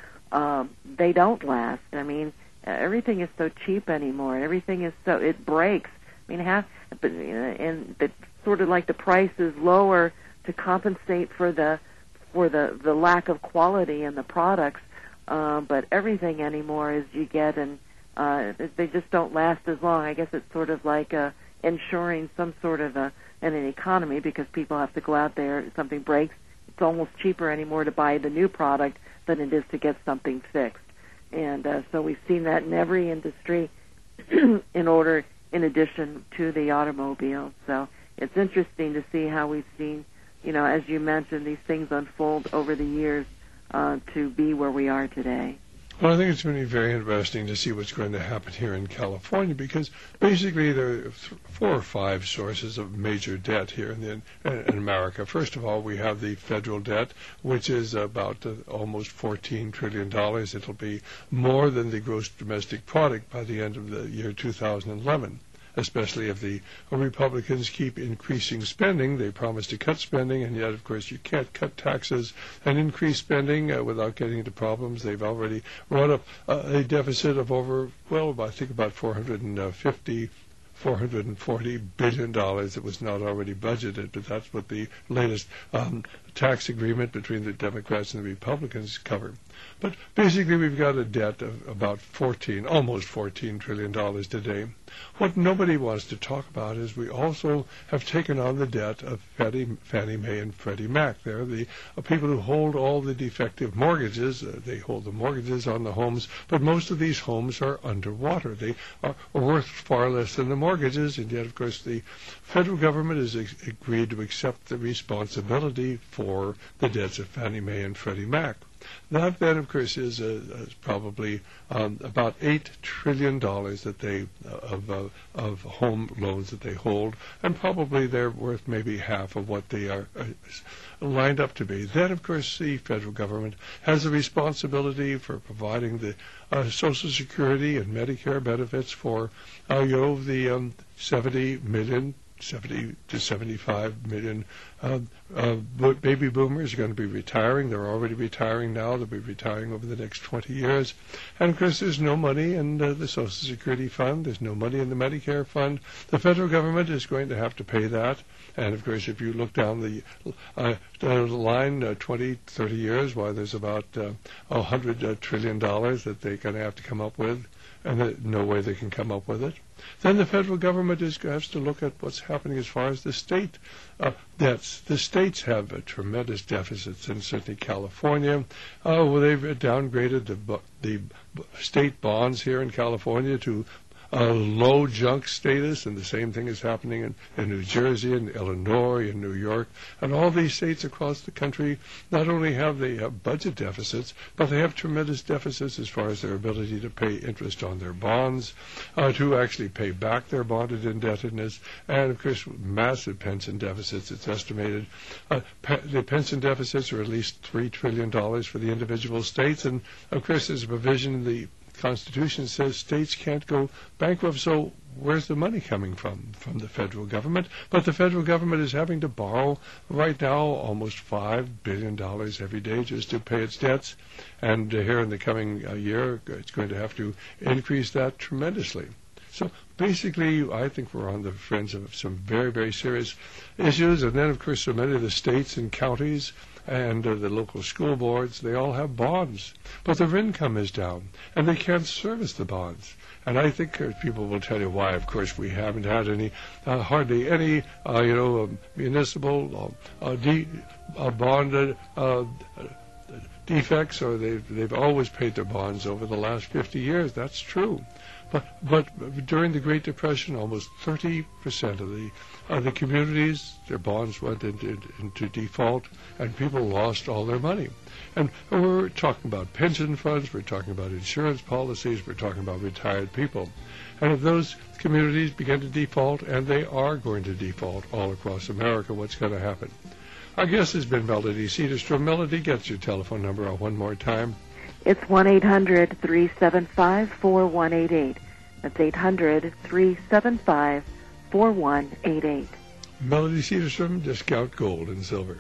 don't last. I mean, everything is so cheap anymore. Everything is it breaks. I mean, and it's sort of like the price is lower to compensate for the lack of quality in the products. But everything anymore is you get, and they just don't last as long. I guess it's sort of like ensuring some sort of in an economy, because people have to go out there, if something breaks, it's almost cheaper anymore to buy the new product than it is to get something fixed. And so we've seen that in every industry in addition to the automobile. So it's interesting to see how we've seen, as you mentioned, these things unfold over the years to be where we are today. Well, I think it's going to be very interesting to see what's going to happen here in California, because basically there are 4 or 5 sources of major debt here in America. First of all, we have the federal debt, which is about almost $14 trillion. It'll be more than the gross domestic product by the end of the year 2011. especially if the Republicans keep increasing spending. They promise to cut spending, and yet, of course, you can't cut taxes and increase spending without getting into problems. They've already run up a deficit of over, well, I think about $440 billion that was not already budgeted, but that's what the latest tax agreement between the Democrats and the Republicans covered. But basically, we've got a debt of about almost $14 trillion today. What nobody wants to talk about is we also have taken on the debt of Fannie Mae and Freddie Mac. They're the people who hold all the defective mortgages. They hold the mortgages on the homes, but most of these homes are underwater. They are worth far less than the mortgages, and yet, of course, the federal government has agreed to accept the responsibility for the debts of Fannie Mae and Freddie Mac. That, then, of course, is probably about $8 trillion that they of home loans that they hold, and probably they're worth maybe half of what they are lined up to be. Then, of course, the federal government has a responsibility for providing the Social Security and Medicare benefits for the 70 to 75 million baby boomers are going to be retiring. They're already retiring now. They'll be retiring over the next 20 years. And, of course, there's no money in the Social Security fund. There's no money in the Medicare fund. The federal government is going to have to pay that. And, of course, if you look down the line 20, 30 years, why there's about $100 trillion that they're going to have to come up with, and there's no way they can come up with it. Then the federal government has to look at what's happening as far as the state debts. The states have tremendous deficits, and certainly California, they've downgraded the state bonds here in California to low junk status, and the same thing is happening in New Jersey and Illinois and New York. And all these states across the country not only have budget deficits, but they have tremendous deficits as far as their ability to pay interest on their bonds, to actually pay back their bonded indebtedness, and, of course, massive pension deficits. It's estimated the pension deficits are at least $3 trillion for the individual states, and, of course, there's a provision in the Constitution says states can't go bankrupt, so where's the money coming from? From the federal government. But the federal government is having to borrow right now almost $5 billion every day just to pay its debts, and here in the coming year it's going to have to increase that tremendously. So basically, I think we're on the fringe of some very, very serious issues. And then, of course, so many of the states and counties and the local school boards, they all have bonds. But their income is down, and they can't service the bonds. And I think people will tell you why. Of course, we haven't had hardly any, municipal bond defects, or they've always paid their bonds over the last 50 years. That's true. But during the Great Depression, almost 30% of the communities, their bonds went into default, and people lost all their money. And we're talking about pension funds, we're talking about insurance policies, we're talking about retired people. And if those communities begin to default, and they are going to default all across America, what's going to happen? Our guest has been Melody Cedarstrom. Melody, get your telephone number out one more time. It's 1-800-375-4188. That's 800-375-4188. Melody Cedarstrom, discount gold and silver.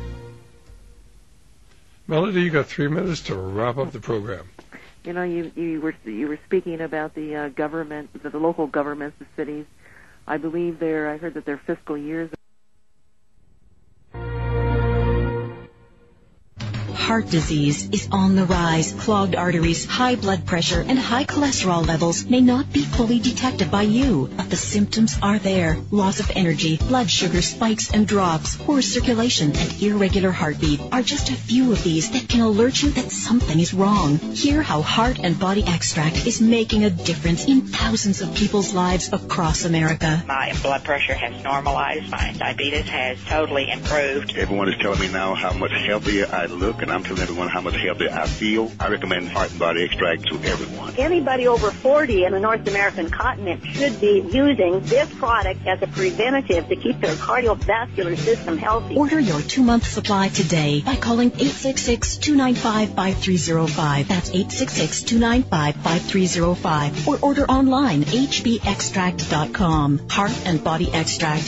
Melody, you got 3 minutes to wrap up the program. You know, you were speaking about the government, the local governments, the cities. I believe I heard that their fiscal years. Heart disease is on the rise. Clogged arteries, high blood pressure, and high cholesterol levels may not be fully detected by you, but the symptoms are there. Loss of energy, blood sugar spikes and drops, poor circulation, and irregular heartbeat are just a few of these that can alert you that something is wrong. Hear how Heart and Body Extract is making a difference in thousands of people's lives across America. My blood pressure has normalized. My diabetes has totally improved. Everyone is telling me now how much healthier I look, and I'm I'm telling everyone how much healthier I feel. I recommend Heart and Body Extract to everyone. Anybody over 40 in the North American continent should be using this product as a preventative to keep their cardiovascular system healthy. Order your 2-month supply today by calling 866-295-5305. That's 866-295-5305. Or order online, hbextract.com. Heart and Body Extract,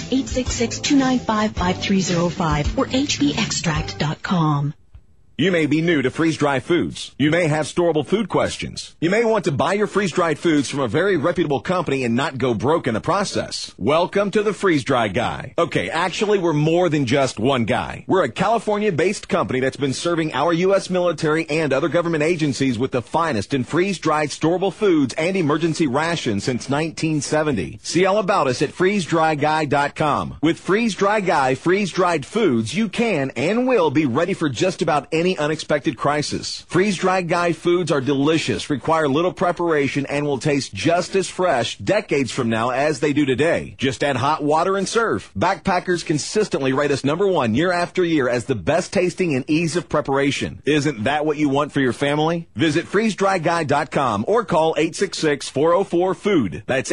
866-295-5305 or hbextract.com. You may be new to freeze-dried foods. You may have storable food questions. You may want to buy your freeze-dried foods from a very reputable company and not go broke in the process. Welcome to the Freeze-Dry Guy. Okay, actually, we're more than just one guy. We're a California-based company that's been serving our U.S. military and other government agencies with the finest in freeze-dried storable foods and emergency rations since 1970. See all about us at freezedryguy.com. With Freeze-Dry Guy freeze-dried foods, you can and will be ready for just about any unexpected crisis. Freeze-Dried Guy foods are delicious, require little preparation, and will taste just as fresh decades from now as they do today. Just add hot water and serve. Backpackers consistently rate us #1 year after year as the best tasting and ease of preparation. Isn't that what you want for your family? Visit freezedryguy.com or call 866-404-FOOD. That's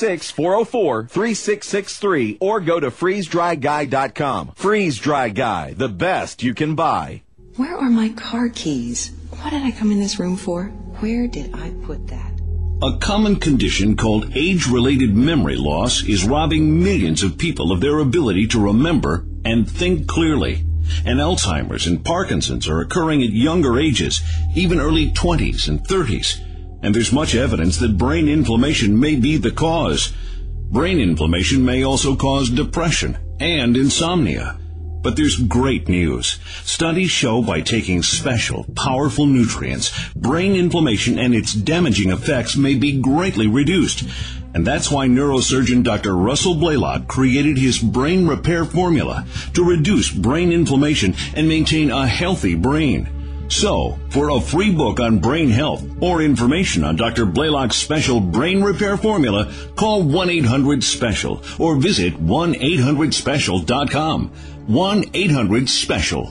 866-404-3663 or go to freezedryguy.com. Freeze-Dry Guy, the best you can buy. Where are my car keys? What did I come in this room for? Where did I put that? A common condition called age-related memory loss is robbing millions of people of their ability to remember and think clearly. And Alzheimer's and Parkinson's are occurring at younger ages, even early 20s and 30s. And there's much evidence that brain inflammation may be the cause. Brain inflammation may also cause depression and insomnia. But there's great news. Studies show by taking special, powerful nutrients, brain inflammation and its damaging effects may be greatly reduced. And that's why neurosurgeon Dr. Russell Blaylock created his brain repair formula to reduce brain inflammation and maintain a healthy brain. So, for a free book on brain health or information on Dr. Blaylock's special brain repair formula, call 1-800-SPECIAL or visit 1-800-SPECIAL.com. 1-800-SPECIAL.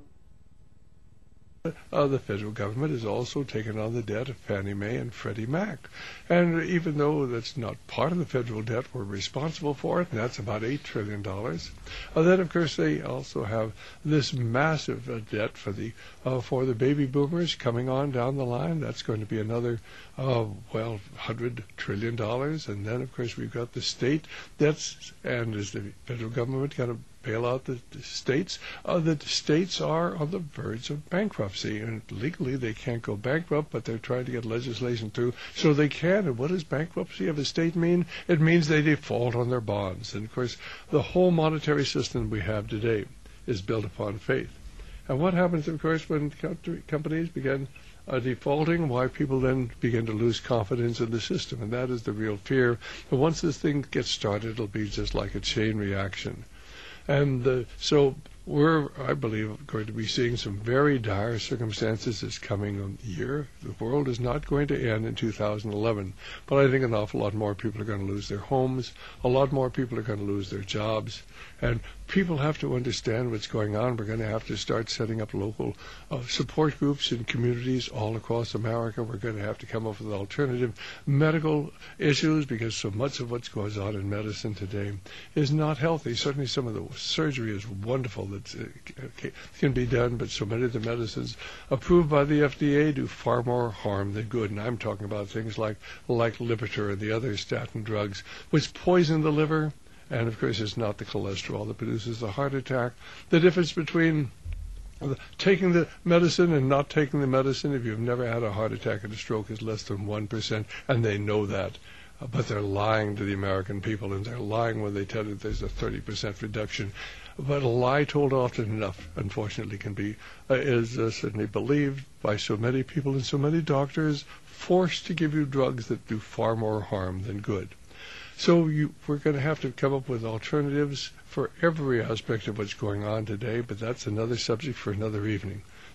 The federal government has also taken on the debt of Fannie Mae and Freddie Mac. And even though that's not part of the federal debt, we're responsible for it, and that's about $8 trillion. Then, of course, they also have this massive debt for the baby boomers coming on down the line. That's going to be another, $100 trillion. And then, of course, we've got the state debts, and is the federal government going to bail out the states? The states are on the verge of bankruptcy, and legally they can't go bankrupt, but they're trying to get legislation through so they can. And what does bankruptcy of a state mean? It means they default on their bonds. And, of course, the whole monetary system we have today is built upon faith. And what happens, of course, when companies begin defaulting? Why people then begin to lose confidence in the system, and that is the real fear. But once this thing gets started, it'll be just like a chain reaction. And so we're, I believe, going to be seeing some very dire circumstances this coming year. The world is not going to end in 2011, but I think an awful lot more people are going to lose their homes. A lot more people are going to lose their jobs. And people have to understand what's going on. We're going to have to start setting up local support groups in communities all across America. We're going to have to come up with alternative medical issues, because so much of what goes on in medicine today is not healthy. Certainly some of the surgery is wonderful that can be done, but so many of the medicines approved by the FDA do far more harm than good. And I'm talking about things like Lipitor and the other statin drugs, which poison the liver. And, of course, it's not the cholesterol that produces the heart attack. The difference between taking the medicine and not taking the medicine, if you've never had a heart attack and a stroke, is less than 1%, and they know that. But they're lying to the American people, and they're lying when they tell you there's a 30% reduction. But a lie told often enough, unfortunately, is certainly believed by so many people and so many doctors, forced to give you drugs that do far more harm than good. So we're going to have to come up with alternatives for every aspect of what's going on today, but that's another subject for another evening.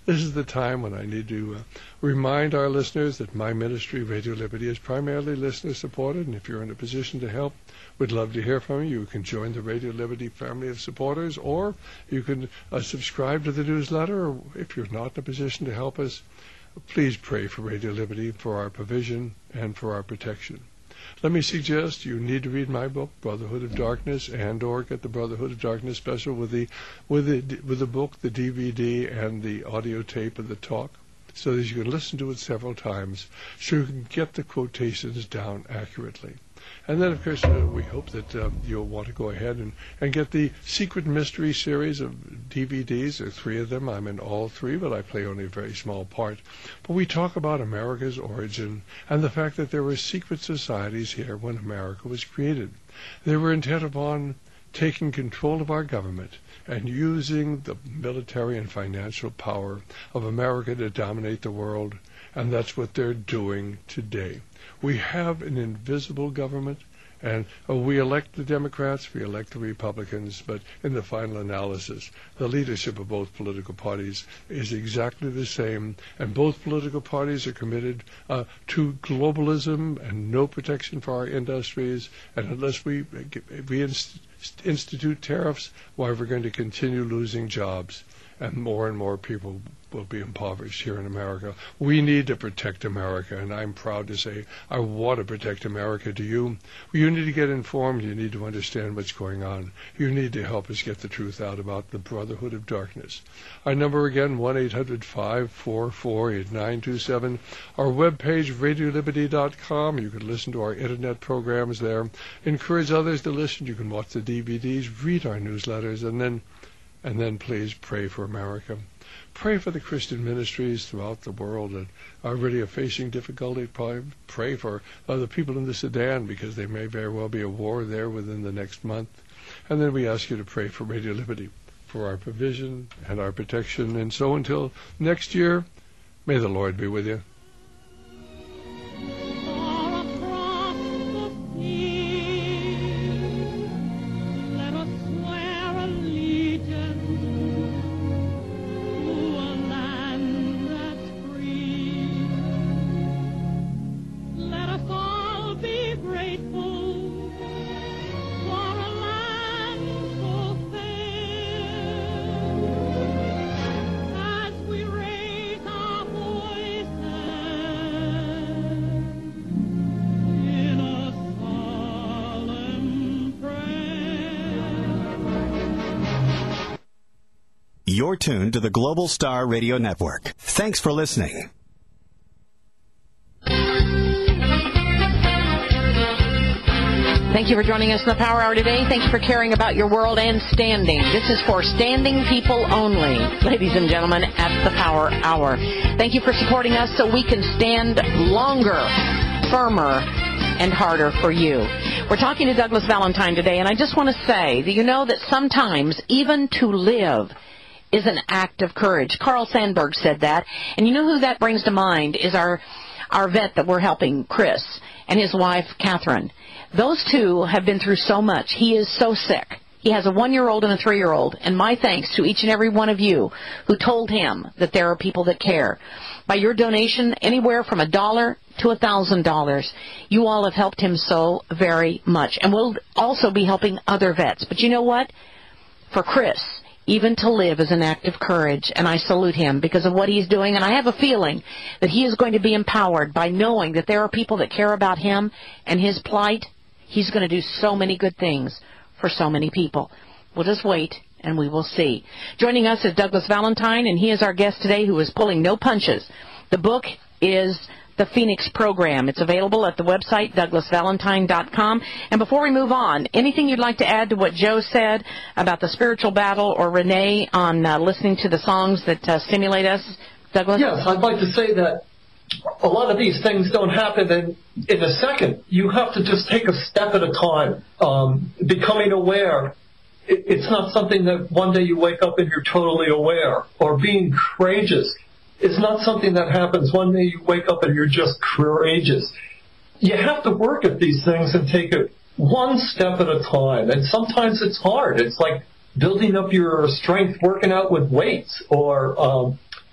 this is the time when I need to remind our listeners that my ministry, Radio Liberty, is primarily listener-supported, and if you're in a position to help, we'd love to hear from you. You can join the Radio Liberty family of supporters, or you can subscribe to the newsletter, or if you're not in a position to help us, please pray for Radio Liberty, for our provision, and for our protection. Let me suggest you need to read my book, Brotherhood of Darkness, and/or get the Brotherhood of Darkness special with the book, the DVD, and the audio tape of the talk, so that you can listen to it several times, so you can get the quotations down accurately. And then, of course, we hope that you'll want to go ahead and get the Secret Mystery series of DVDs. There are 3 of them. I'm in all 3, but I play only a very small part. But we talk about America's origin and the fact that there were secret societies here when America was created. They were intent upon taking control of our government and using the military and financial power of America to dominate the world, and that's what they're doing today. We have an invisible government, and we elect the Democrats, we elect the Republicans, but in the final analysis, the leadership of both political parties is exactly the same, and both political parties are committed to globalism and no protection for our industries, and unless we institute tariffs, why we're going to continue losing jobs, and more people will be impoverished here in America. We need to protect America, and I'm proud to say I want to protect America. Do you? You need to get informed. You need to understand what's going on. You need to help us get the truth out about the Brotherhood of Darkness. Our number again, 1-800-544-8927. Our webpage, RadioLiberty.com. You can listen to our internet programs there. Encourage others to listen. You can watch the DVDs, read our newsletters, and then please pray for America. Pray for the Christian ministries throughout the world that are really facing difficulty. Pray for the people in the Sudan, because there may very well be a war there within the next month. And then we ask you to pray for Radio Liberty, for our provision and our protection. And so until next year, may the Lord be with you. You're tuned to the Global Star Radio Network. Thanks for listening. Thank you for joining us in the Power Hour today. Thank you for caring about your world and standing. This is for standing people only, ladies and gentlemen, at the Power Hour. Thank you for supporting us so we can stand longer, firmer, and harder for you. We're talking to Douglas Valentine today, and I just want to say that you know that sometimes even to live is an act of courage. Carl Sandburg said that, and you know who that brings to mind is our vet that we're helping, Chris, and his wife, Catherine. Those two have been through so much. He is so sick. He has a 1-year-old and a 3-year-old, and my thanks to each and every one of you who told him that there are people that care. By your donation, anywhere from $1 to $1,000, you all have helped him so very much. And we'll also be helping other vets. But you know what? For Chris, even to live is an act of courage, and I salute him because of what he's doing. And I have a feeling that he is going to be empowered by knowing that there are people that care about him and his plight. He's going to do so many good things for so many people. We'll just wait, and we will see. Joining us is Douglas Valentine, and he is our guest today who is pulling no punches. The book is The Phoenix Program. It's available at the website, DouglasValentine.com. And before we move on, anything you'd like to add to what Joe said about the spiritual battle, or Renee on listening to the songs that stimulate us, Douglas? Yes, I'd like to say that a lot of these things don't happen in a second. You have to just take a step at a time. Becoming aware, it's not something that one day you wake up and you're totally aware. Or being courageous is not something that happens one day you wake up and you're just courageous. You have to work at these things and take it one step at a time. And sometimes it's hard. It's like building up your strength, working out with weights, or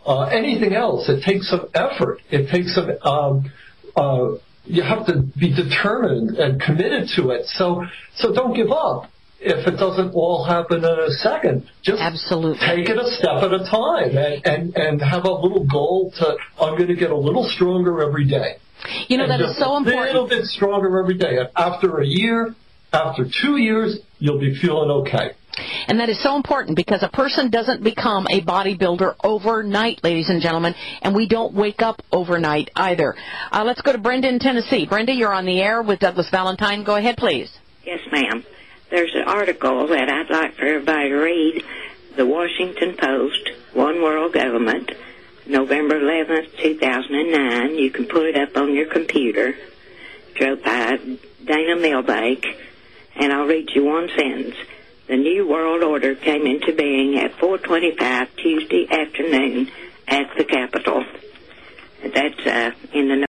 Anything else, it takes some effort. It takes some, you have to be determined and committed to it. So don't give up. If it doesn't all happen in a second, just take it a step at a time and have a little goal to, I'm going to get a little stronger every day. You know, that is so important. A little bit stronger every day. After a year, after 2 years, you'll be feeling okay. And that is so important because a person doesn't become a bodybuilder overnight, ladies and gentlemen, and we don't wake up overnight either. Let's go to Brenda in Tennessee. Brenda, you're on the air with Douglas Valentine. Go ahead, please. Yes, ma'am. There's an article that I'd like for everybody to read. The Washington Post, One World Government, November 11th, 2009. You can put it up on your computer. Joe by Dana Milbank. And I'll read you one sentence. The New World Order came into being at 4:25 Tuesday afternoon at the Capitol. That's in the